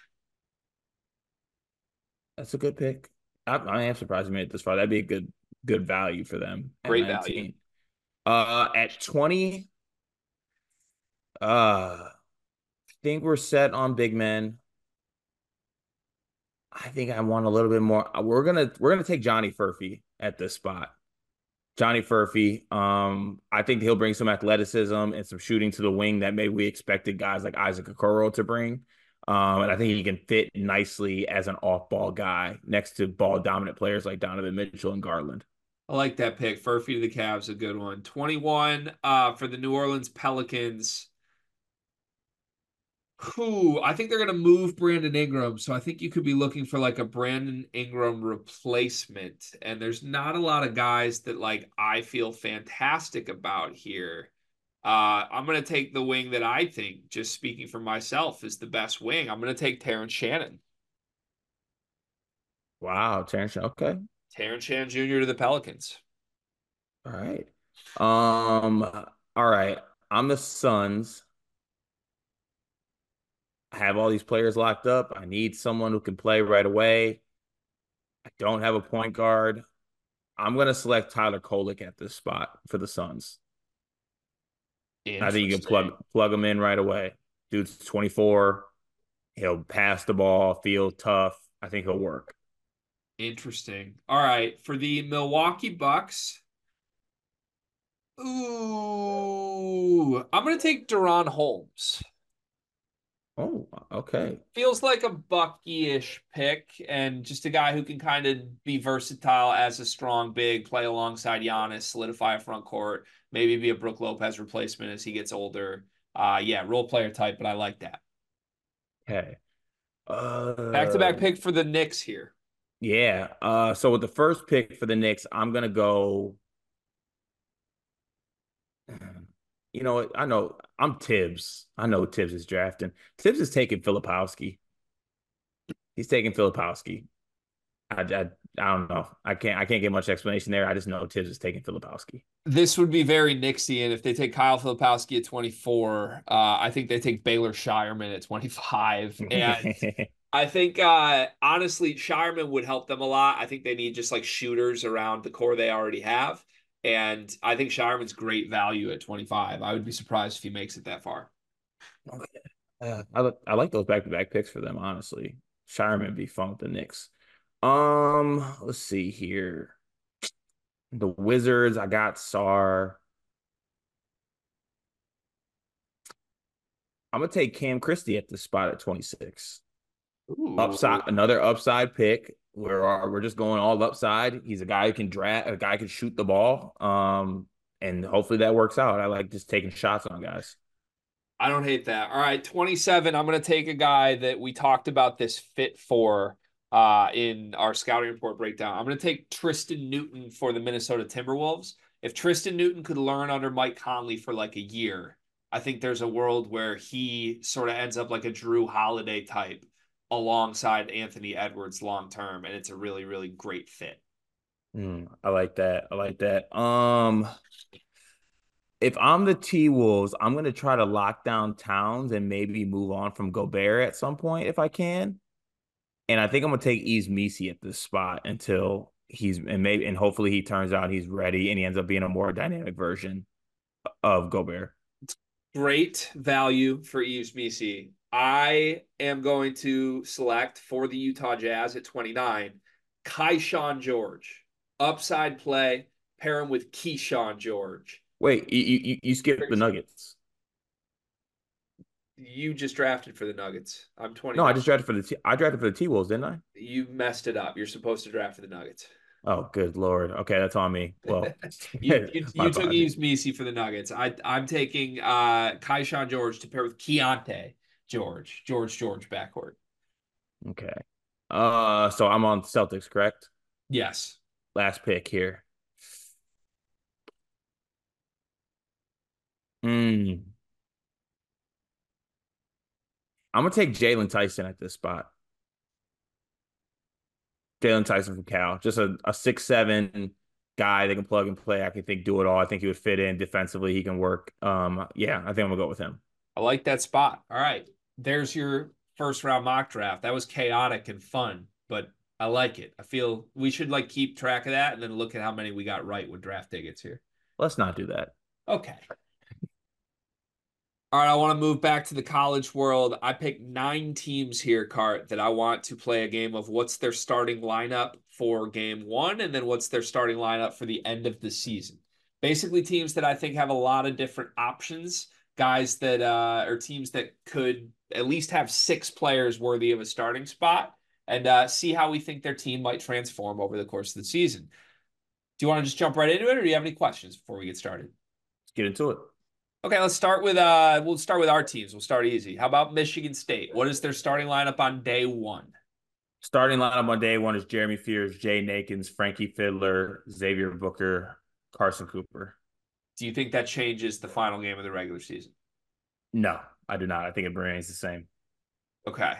That's a good pick. I, I am surprised he made it this far. That'd be a good good value for them. Great value. Uh, at twenty, uh, I think we're set on big men. I think I want a little bit more. We're gonna we're gonna take Johnny Furphy at this spot. Johnny Furphy. Um, I think he'll bring some athleticism and some shooting to the wing that maybe we expected guys like Isaac Okoro to bring. Um, and I think he can fit nicely as an off-ball guy next to ball-dominant players like Donovan Mitchell and Garland. I like that pick. Furphy to the Cavs, a good one. twenty-one uh, for the New Orleans Pelicans. Who I think they're going to move Brandon Ingram. So I think you could be looking for like a Brandon Ingram replacement. And there's not a lot of guys that like I feel fantastic about here. Uh, I'm going to take the wing that I think, just speaking for myself, is the best wing. I'm going to take Terrence Shannon. Wow, Terrence. Okay. Terrence Shannon Junior to the Pelicans. All right. Um, all right. I'm the Suns. I have all these players locked up. I need someone who can play right away. I don't have a point guard. I'm going to select Tyler Kolek at this spot for the Suns. I think you can plug plug him in right away. Dude's twenty-four. He'll pass the ball, feel tough. I think he'll work. Interesting. All right. For the Milwaukee Bucks, ooh, I'm going to take Deron Holmes. Oh, okay. Feels like a Bucky-ish pick and just a guy who can kind of be versatile as a strong big, play alongside Giannis, solidify a front court, maybe be a Brook Lopez replacement as he gets older. Uh, yeah, role player type, but I like that. Okay. Uh, Back-to-back pick for the Knicks here. Yeah. Uh, so with the first pick for the Knicks, I'm going to go. You know what? I know I'm Tibbs. I know Tibbs is drafting. Tibbs is taking Filipowski. He's taking Filipowski. I, I, I don't know. I can't I can't get much explanation there. I just know Tibbs is taking Filipowski. This would be very Knicksian if they take Kyle Filipowski at twenty-four. Uh, I think they take Baylor Shireman at twenty-five. And I think, uh, honestly, Shireman would help them a lot. I think they need just like shooters around the core they already have. And I think Shireman's great value at twenty-five. I would be surprised if he makes it that far. Okay. Uh, I, I like those back-to-back picks for them, honestly. Shireman be fun with the Knicks. Um, let's see here. The Wizards, I got Sarr. I'm gonna take Cam Christie at the spot at twenty-six. Ooh. Upside, another upside pick. We're we're just going all upside. He's a guy who can draft, a guy who can shoot the ball. Um, and hopefully that works out. I like just taking shots on guys. I don't hate that. All right, twenty-seven. I'm going to take a guy that we talked about this fit for uh, in our scouting report breakdown. I'm going to take Tristan Newton for the Minnesota Timberwolves. If Tristan Newton could learn under Mike Conley for like a year, I think there's a world where he sort of ends up like a Drew Holiday type alongside Anthony Edwards long term, and it's a really, really great fit. Mm, I like that. I like that. Um, if I'm the T-Wolves, I'm going to try to lock down Towns and maybe move on from Gobert at some point if I can. And I think I'm going to take Yves Missi at this spot until he's and maybe and hopefully he turns out he's ready and he ends up being a more dynamic version of Gobert. Great value for Yves Missi. I am going to select for the Utah Jazz at twenty-nine, Keyshawn George. Upside play, pair him with Keyshawn George. Wait, you you, you skipped the Nuggets. You just drafted for the Nuggets. I'm twenty. No, I just drafted for the T- I drafted for the T-Wolves, didn't I? You messed it up. You're supposed to draft for the Nuggets. Oh, good Lord. Okay, that's on me. Well, you, you, you took Yves Missi for the Nuggets. I, I'm taking uh, Keyshawn George to pair with Keontae George. George George backcourt. Okay. Uh, so I'm on Celtics, correct? Yes. Last pick here. Hmm. I'm gonna take Jalen Tyson at this spot. Jalen Tyson from Cal, just a, a six seven guy that can plug and play. I can think do it all. I think he would fit in defensively. He can work. Um, yeah, I think I'm gonna go with him. I like that spot. All right, there's your first round mock draft. That was chaotic and fun, but I like it. I feel we should like keep track of that and then look at how many we got right with draft tickets here. Let's not do that. Okay. All right, I want to move back to the college world. I picked nine teams here, Cart, that I want to play a game of what's their starting lineup for game one, and then what's their starting lineup for the end of the season. Basically, teams that I think have a lot of different options, guys that uh, are teams that could at least have six players worthy of a starting spot, and uh, see how we think their team might transform over the course of the season. Do you want to just jump right into it, or do you have any questions before we get started? Let's get into it. Okay, let's start with uh we'll start with our teams. We'll start easy. How about Michigan State? What is their starting lineup on day one? Starting lineup on day one is Jeremy Fears, Jay Nakins, Frankie Fiddler, Xavier Booker, Carson Cooper. Do you think that changes the final game of the regular season? No, I do not. I think it remains the same. Okay.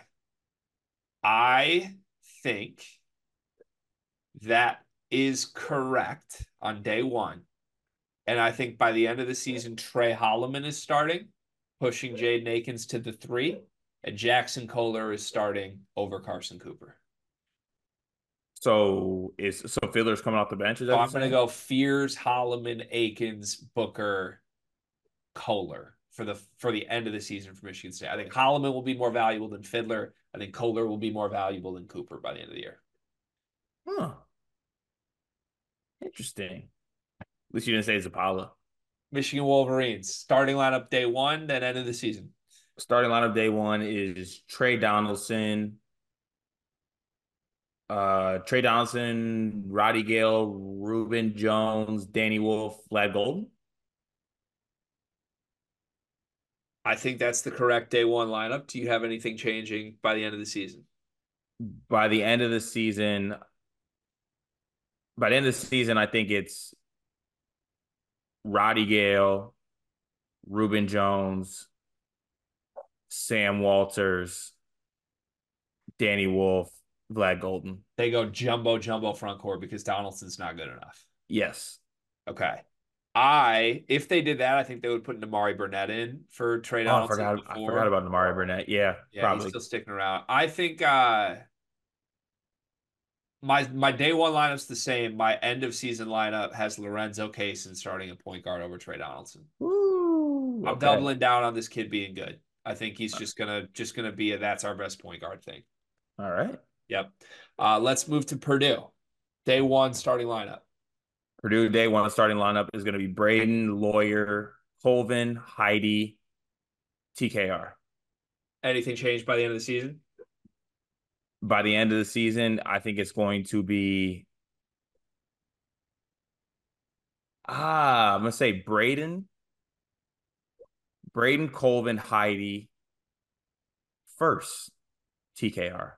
I think that is correct on day one. And I think by the end of the season, Trey Holloman is starting, pushing Jaden Akins to the three, and Jackson Kohler is starting over Carson Cooper. So is so Fiddler's coming off the bench? Is that so I'm going to go Fears, Holloman, Akins, Booker, Kohler for the for the end of the season for Michigan State. I think Holloman will be more valuable than Fiddler. I think Kohler will be more valuable than Cooper by the end of the year. Huh. Interesting. At least you didn't say Zapala. Michigan Wolverines, starting lineup day one, then end of the season. Starting lineup day one is Trey Donaldson, uh, Trey Donaldson, Roddy Gale, Reuben Jones, Danny Wolf, Vlad Golden. I think that's the correct day one lineup. Do you have anything changing by the end of the season? By the end of the season, by the end of the season, I think it's Roddy Gale, Reuben Jones, Sam Walters, Danny Wolf, Vlad Golden. They go jumbo, jumbo front court because Donaldson's not good enough. Yes. Okay. I, if they did that, I think they would put Namari Burnett in for Trey Donaldson. Oh, I, forgot, I forgot about Namari Burnett. Yeah, yeah, probably. He's still sticking around. I think uh, my my day one lineup's the same. My end of season lineup has Lorenzo Cason starting at point guard over Trey Donaldson. Woo, I'm okay. doubling down on this kid being good. I think he's just gonna just gonna be a that's our best point guard thing. All right. Yep. Uh, let's move to Purdue. Day one starting lineup. Purdue day one starting lineup is going to be Braden, Lawyer, Colvin, Heidi, T K R. Anything changed by the end of the season? By the end of the season, I think it's going to be ah, I'm gonna say Braden, Braden, Colvin, Heidi, first, T K R.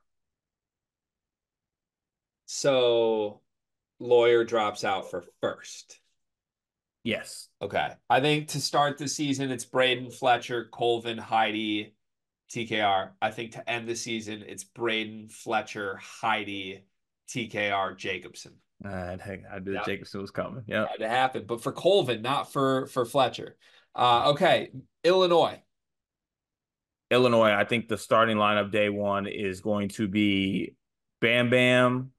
So Lawyer drops out for first. Yes. Okay. I think to start the season, it's Braden, Fletcher, Colvin, Heidi, T K R. I think to end the season, it's Braden, Fletcher, Heidi, T K R, Jacobson. Uh, heck, I knew Yep. Jacobson was coming. Yeah. Had to happen. But for Colvin, not for, for Fletcher. Uh, okay. Illinois. Illinois, I think the starting lineup day one is going to be Bam Bam,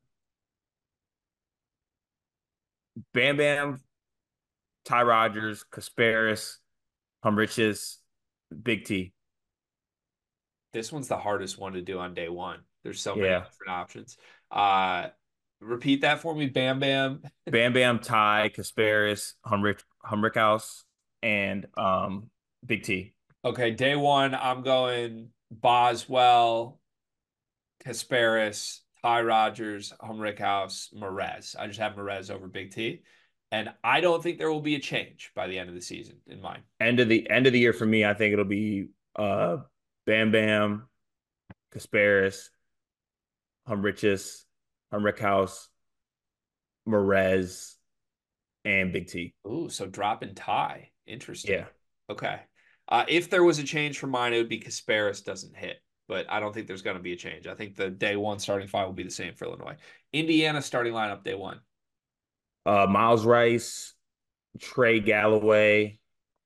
Bam Bam, Ty Rodgers, Kasparis, Humrichis, Big T. This one's the hardest one to do on day one. There's so many Yeah. different options. Uh, repeat that for me. Bam Bam. Bam Bam, Ty, Kasparis, Humrich, Humrichhouse, and um, Big T. Okay, day one, I'm going Boswell, Kasparis, Ty Rodgers, Humrichhouse, Merez. I just have Merez over Big T. And I don't think there will be a change by the end of the season in mine. End of the end of the year for me, I think it'll be uh, Bam Bam, Kasparis, Humrichis, Humrichhouse, Merez, and Big T. Ooh, so dropping Ty. Interesting. Yeah. Okay. Uh, if there was a change for mine, it would be Kasparis doesn't hit. But I don't think there's going to be a change. I think the day one starting five will be the same for Illinois. Indiana starting lineup day one. Uh, Miles Rice, Trey Galloway,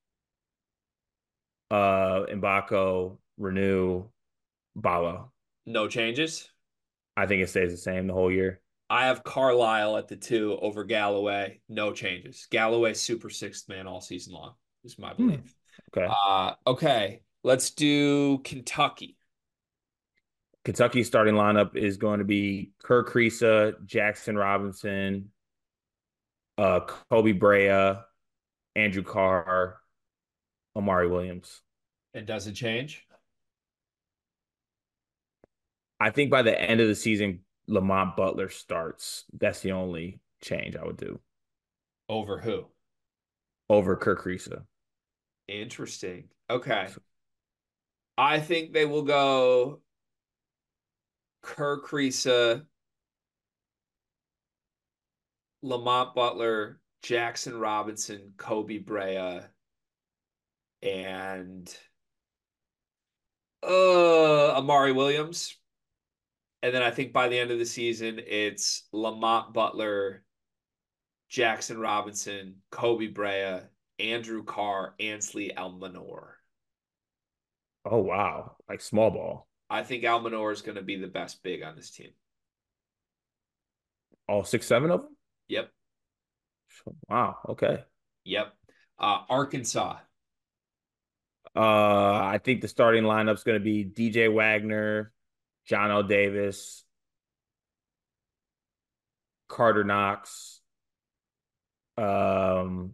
uh, Mbako, Renew, Balo. No changes. I think it stays the same the whole year. I have Carlisle at the two over Galloway. No changes. Galloway super sixth man all season long is my belief. Hmm. Okay. Uh, okay. Let's do Kentucky. Kentucky starting lineup is going to be Kirk Kriisa, Jackson Robinson, uh, Kobe Brea, Andrew Carr, Amari Williams. And does it change? I think by the end of the season, Lamont Butler starts. That's the only change I would do. Over who? Over Kirk Kriisa. Interesting. Okay. I think they will go Kirk Kriisa, Lamont Butler, Jackson Robinson, Kobe Brea, and uh, Amari Williams. And then I think by the end of the season, it's Lamont Butler, Jackson Robinson, Kobe Brea, Andrew Carr, Ansley Almanor. Oh, wow. Like small ball. I think Almanor is going to be the best big on this team. All six, seven of them? Yep. Wow. Okay. Yep. Uh, Arkansas. Uh, I think the starting lineup is going to be D J Wagner, John L. Davis, Carter Knox, um,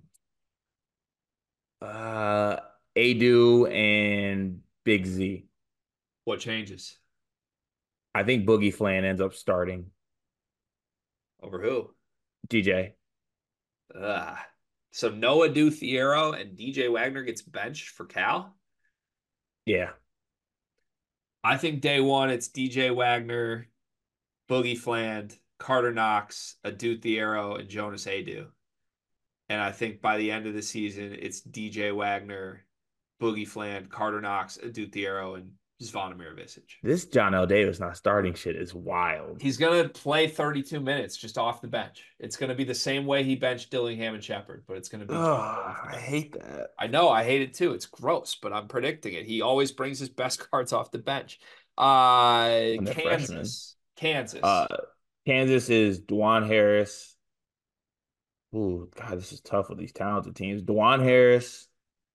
uh, Adu, and Big Z. What changes? I think Boogie Flan ends up starting. Over who? D J. Ugh. So Noah Duthiero and D J Wagner gets benched for Cal? Yeah. I think day one, it's D J Wagner, Boogie Fland, Carter Knox, Aduthiero, and Jonas Adu. And I think by the end of the season, it's D J Wagner, Boogie Fland, Carter Knox, Aduthiero, and Zvonimir Visic. This John L. Davis not starting shit is wild. He's going to play thirty-two minutes just off the bench. It's going to be the same way he benched Dillingham and Shepard, but it's going to be. Oh, I hate that. I know. I hate it too. It's gross, but I'm predicting it. He always brings his best cards off the bench. Uh, Kansas. Freshmen. Kansas. Uh, Kansas is Dwan Harris. Ooh, God, this is tough with these talented teams. Dwan Harris.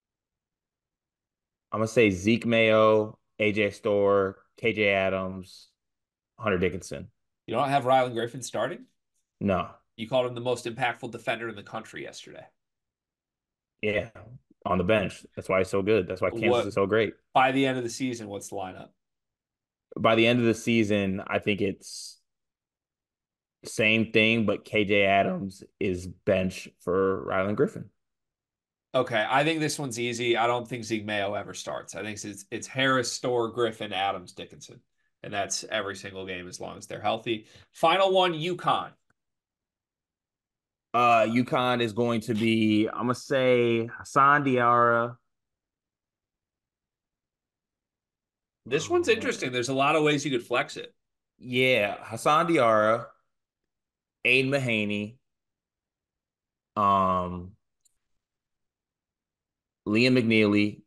I'm going to say Zeke Mayo, A J Storr, K J Adams, Hunter Dickinson. You don't have Rylan Griffin starting? No. You called him the most impactful defender in the country yesterday. Yeah, on the bench. That's why he's so good. That's why Kansas What, is so great. by the end of the season, what's the lineup? By the end of the season, I think it's same thing, but K J Adams is bench for Rylan Griffin. Okay, I think this one's easy. I don't think Zeke Mayo ever starts. I think it's it's Harris, Storr, Griffin, Adams, Dickinson. And that's every single game as long as they're healthy. Final one, UConn. Uh, UConn is going to be, I'm going to say Hassan Diarra. This one's interesting. There's a lot of ways you could flex it. Yeah, Hassan Diarra, Aiden Mahaney, um, Liam McNeely,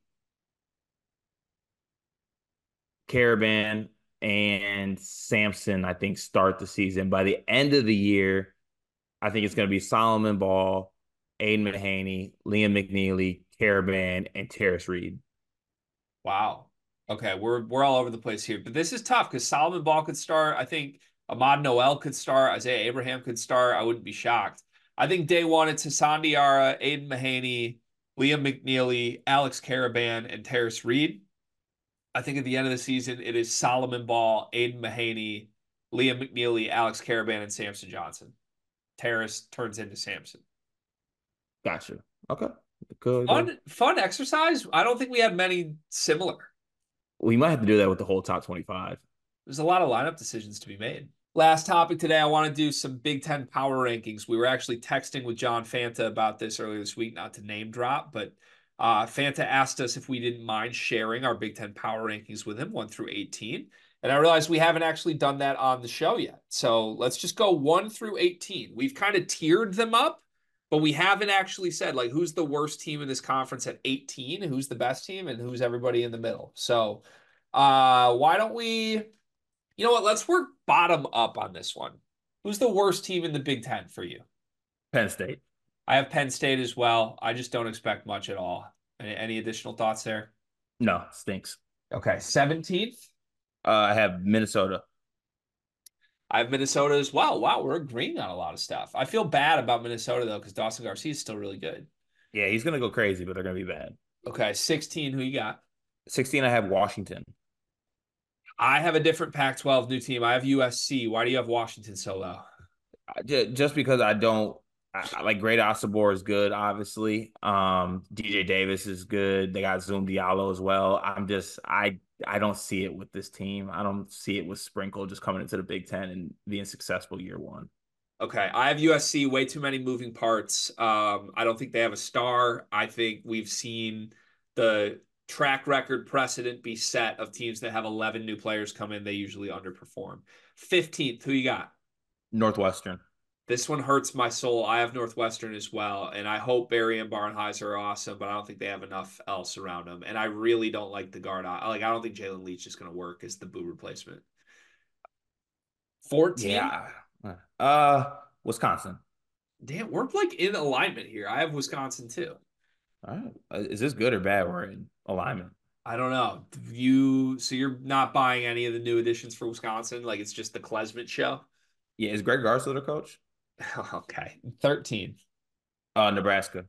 Caravan, and Sampson, I think, start the season. By the end of the year, I think it's going to be Solomon Ball, Aiden Mahaney, Liam McNeely, Caravan, and Terrace Reed. Wow. Okay, we're we're all over the place here. But this is tough because Solomon Ball could start. I think Ahmad Noel could start. Isaiah Abraham could start. I wouldn't be shocked. I think day one, it's Hassan Diarra, Aiden Mahaney, Liam McNeely, Alex Caravan, and Terrace Reed. I think at the end of the season, it is Solomon Ball, Aiden Mahaney, Liam McNeely, Alex Caravan, and Samson Johnson. Terrace turns into Samson. Gotcha. Okay. Good. Fun, fun exercise. I don't think we had many similar. We might have to do that with the whole top twenty-five. There's a lot of lineup decisions to be made. Last topic today, I want to do some Big Ten power rankings. We were actually texting with John Fanta about this earlier this week, not to name drop, but uh, Fanta asked us if we didn't mind sharing our Big Ten power rankings with him, one through eighteen. And I realized we haven't actually done that on the show yet. So let's just go one through eighteen. We've kind of tiered them up, but we haven't actually said, like, who's the worst team in this conference at eighteen, who's the best team, and who's everybody in the middle. So uh, why don't we, you know what, let's work bottom up on this one. Who's the worst team in the Big Ten for you? Penn State. I have Penn State as well. I just don't expect much at all. Any, any additional thoughts there? No, stinks. Okay, seventeenth. Uh, I have Minnesota. I have Minnesota as well. Wow, we're agreeing on a lot of stuff. I feel bad about Minnesota, though, because Dawson Garcia is still really good. Yeah, he's going to go crazy, but they're going to be bad. Okay, sixteen, who you got? sixteen, I have Washington. I have a different Pac twelve new team. I have U S C. Why do you have Washington so low? Just because I don't I, like Great Osobor is good, obviously. Um, D J Davis is good. They got Zoom Diallo as well. I'm just I I don't see it with this team. I don't see it with Sprinkle just coming into the Big Ten and being successful year one. Okay, I have U S C. Way too many moving parts. Um, I don't think they have a star. I think we've seen the track record precedent be set of teams that have eleven new players come in. They usually underperform. fifteenth, who you got? Northwestern. This one hurts my soul. I have Northwestern as well, and I hope Barry and Barnheiser are awesome, but I don't think they have enough else around them. And I really don't like the guard. Like, I don't think Jalen Leach is going to work as the Boo replacement. fourteen? Yeah. Uh, Wisconsin. Damn, we're like in alignment here. I have Wisconsin too. All right. Is this good or bad? We're in alignment. I don't know. You so you're not buying any of the new additions for Wisconsin? Like, it's just the Klesmit show? Yeah. Is Greg Garza their coach? Okay. thirteen. Uh, Nebraska.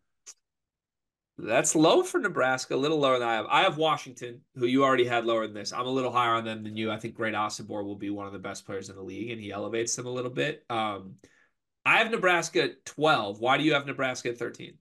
That's low for Nebraska, a little lower than I have. I have Washington, who you already had lower than this. I'm a little higher on them than you. I think Great Osobor will be one of the best players in the league, and he elevates them a little bit. Um, I have Nebraska at twelve. Why do you have Nebraska at thirteen?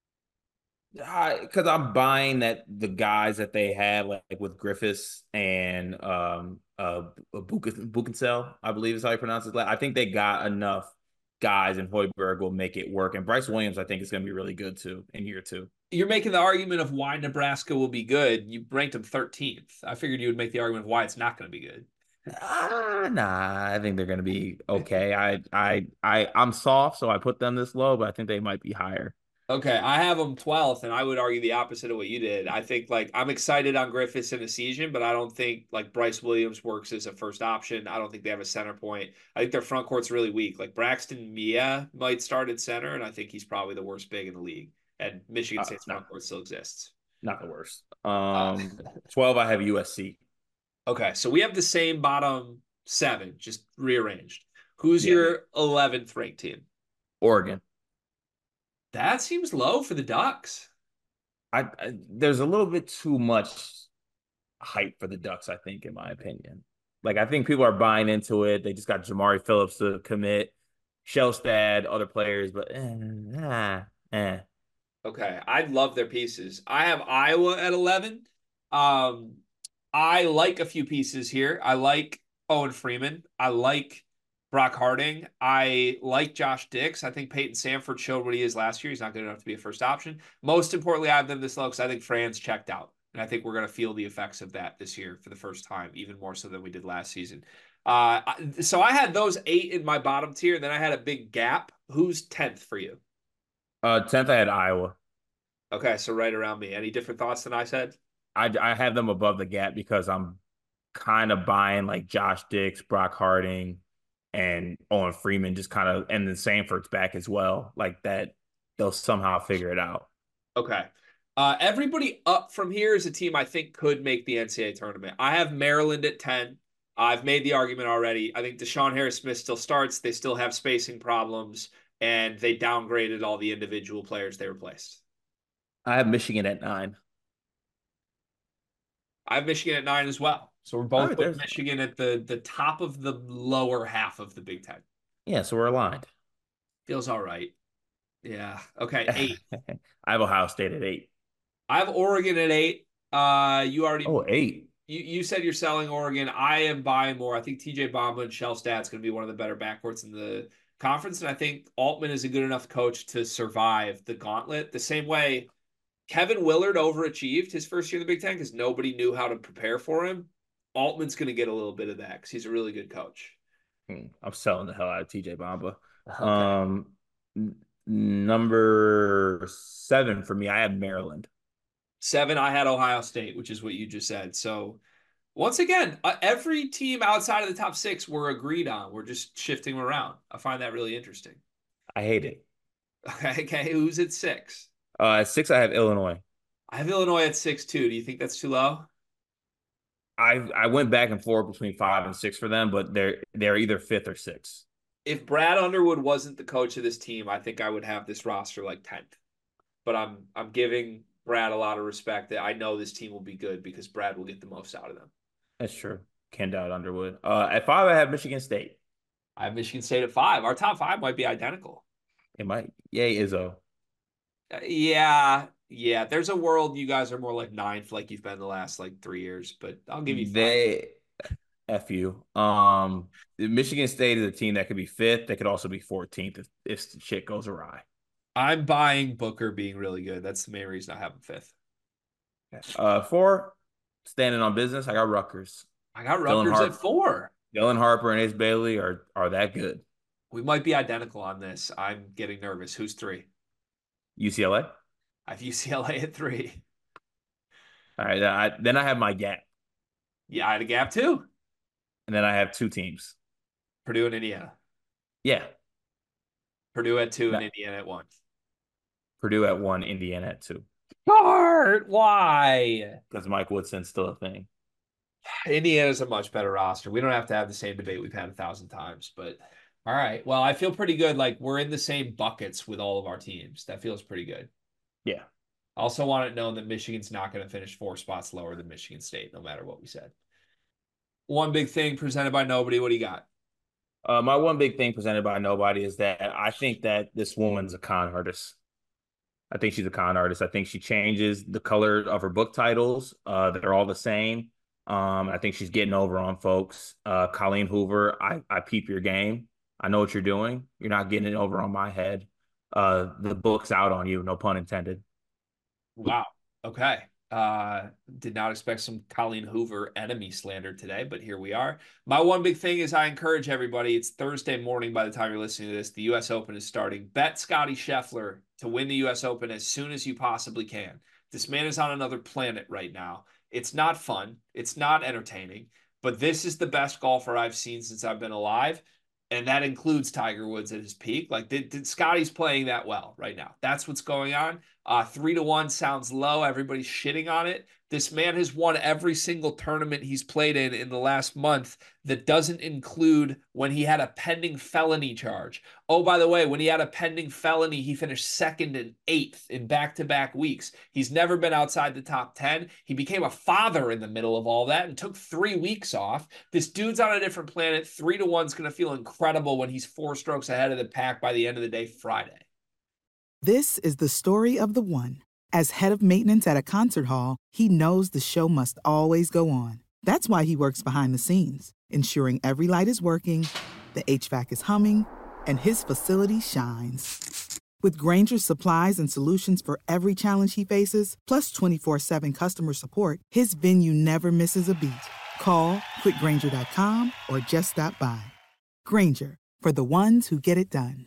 Because I'm buying that the guys that they have, like, like with Griffiths and um, uh, Buchensel, I believe is how you pronounce it. I think they got enough guys, and Hoiberg will make it work. And Bryce Williams, I think, is going to be really good too in year two. You're making the argument of why Nebraska will be good. You ranked them thirteenth. I figured you would make the argument of why it's not going to be good. Uh, nah, I think they're going to be okay. I, I, I, I'm soft, so I put them this low, but I think they might be higher. Okay, I have them twelfth, and I would argue the opposite of what you did. I think, like, I'm excited on Griffiths and a season, but I don't think, like, Bryce Williams works as a first option. I don't think they have a center point. I think their front court's really weak. Like, Braxton Mia might start at center, and I think he's probably the worst big in the league. And Michigan State's uh, front court still exists. Not the worst. Um, twelve, I have U S C. Okay, so we have the same bottom seven, just rearranged. Who's yeah. your eleventh ranked team? Oregon. That seems low for the Ducks. I, I there's a little bit too much hype for the Ducks, I think, in my opinion. Like, I think people are buying into it. They just got Jamari Phillips to commit, Shelstad, other players, but eh, ah, eh. Okay, I love their pieces. I have Iowa at eleven. Um, I like a few pieces here. I like Owen Freeman. I like Brock Harding. I like Josh Dix. I think Peyton Sanford showed what he is last year. He's not good enough to be a first option. Most importantly, I have them this low because I think Franz checked out. And I think we're going to feel the effects of that this year for the first time, even more so than we did last season. Uh, so I had those eight in my bottom tier. Then I had a big gap. Who's tenth for you? Uh, tenth, I had Iowa. Okay, so right around me. Any different thoughts than I said? I, I have them above the gap because I'm kind of buying like Josh Dix, Brock Harding, and Owen Freeman just kind of, and then Sanford's back as well. Like that, they'll somehow figure it out. Okay. Uh, everybody up from here is a team I think could make the N C double A tournament. I have Maryland at ten. I've made the argument already. I think Deshaun Harris-Smith still starts. They still have spacing problems, and they downgraded all the individual players they replaced. I have Michigan at nine. I have Michigan at nine as well. So we're both right, putting Michigan at the, the top of the lower half of the Big Ten. Yeah, so we're aligned. Feels all right. Yeah. Okay, eight. I have Ohio State at eight. I have Oregon at eight. Uh, you already. Oh, eight. You, you said you're selling Oregon. I am buying more. I think T J Bamba and Shelstad's going to be one of the better backcourts in the conference. And I think Altman is a good enough coach to survive the gauntlet. The same way Kevin Willard overachieved his first year in the Big Ten because nobody knew how to prepare for him. Altman's going to get a little bit of that because he's a really good coach. Hmm, I'm selling the hell out of T J Bamba. Okay. Um, n- number seven for me, I have Maryland. Seven, I had Ohio State, which is what you just said. So once again, uh, every team outside of the top six we're agreed on. We're just shifting around. I find that really interesting. I hate it. Okay, okay. Who's at six? Uh, at six, I have Illinois. I have Illinois at six too. Do you think that's too low? I I went back and forth between five and six for them, but they're they're either fifth or sixth. If Brad Underwood wasn't the coach of this team, I think I would have this roster like tenth. But I'm I'm giving Brad a lot of respect that I know this team will be good because Brad will get the most out of them. That's true. Can't doubt Underwood. Uh, at five, I have Michigan State. I have Michigan State at five. Our top five might be identical. It might. Yay, Izzo. Uh, yeah, yeah. There's a world you guys are more like ninth, like you've been the last like three years. But I'll give you five. They F you. Um, Michigan State is a team that could be fifth. They could also be fourteenth if if shit goes awry. I'm buying Booker being really good. That's the main reason I have him fifth. Uh, four, standing on business. I got Rutgers. I got Rutgers at four. Dylan Harper and Ace Bailey are are that good. We might be identical on this. I'm getting nervous. Who's three? U C L A. I have U C L A at three. All right. Then I, then I have my gap. Yeah, I had a gap too. And then I have two teams. Purdue and Indiana. Yeah. Purdue at two no. and Indiana at one. Purdue at one, Indiana at two. Bart, why? Because Mike Woodson's still a thing. Indiana's a much better roster. We don't have to have the same debate we've had a thousand times, but all right. Well, I feel pretty good. Like we're in the same buckets with all of our teams. That feels pretty good. Yeah. I also want it known that Michigan's not going to finish four spots lower than Michigan State, no matter what we said. One big thing presented by nobody. What do you got? Uh, my one big thing presented by nobody is that I think that this woman's a con artist. I think she's a con artist. I think she changes the color of her book titles. Uh, they're all the same. Um, I think she's getting over on folks. Uh, Colleen Hoover, I, I peep your game. I know what you're doing. You're not getting it over on my head. Uh, the book's out on you, no pun intended. Wow. Okay. Uh, did not expect some Colleen Hoover enemy slander today, but here we are. My one big thing is I encourage everybody. It's Thursday morning by the time you're listening to this. The U S Open is starting. Bet Scotty Scheffler to win the U S Open as soon as you possibly can. This man is on another planet right now. It's not fun. It's not entertaining, but this is the best golfer I've seen since I've been alive. And that includes Tiger Woods at his peak. Like did, did Scotty's playing that well right now. That's what's going on. Uh, three to one sounds low. Everybody's shitting on it. This man has won every single tournament he's played in in the last month that doesn't include when he had a pending felony charge. Oh, by the way, when he had a pending felony, he finished second and eighth in back-to-back weeks. He's never been outside the top ten. He became a father in the middle of all that and took three weeks off. This dude's on a different planet. Three to one's going to feel incredible when he's four strokes ahead of the pack by the end of the day Friday. This is the story of the one. As head of maintenance at a concert hall, he knows the show must always go on. That's why he works behind the scenes, ensuring every light is working, the H V A C is humming, and his facility shines. With Grainger's supplies and solutions for every challenge he faces, plus twenty-four seven customer support, his venue never misses a beat. Call quick grainger dot com or just stop by. Grainger, for the ones who get it done.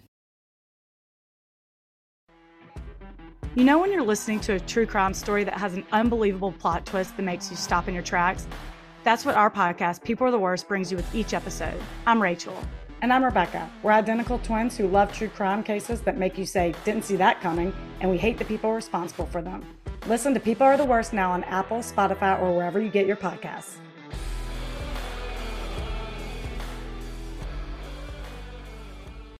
You know when you're listening to a true crime story that has an unbelievable plot twist that makes you stop in your tracks? That's what our podcast, People Are the Worst, brings you with each episode. I'm Rachel. And I'm Rebecca. We're identical twins who love true crime cases that make you say, didn't see that coming, and we hate the people responsible for them. Listen to People Are the Worst now on Apple, Spotify, or wherever you get your podcasts.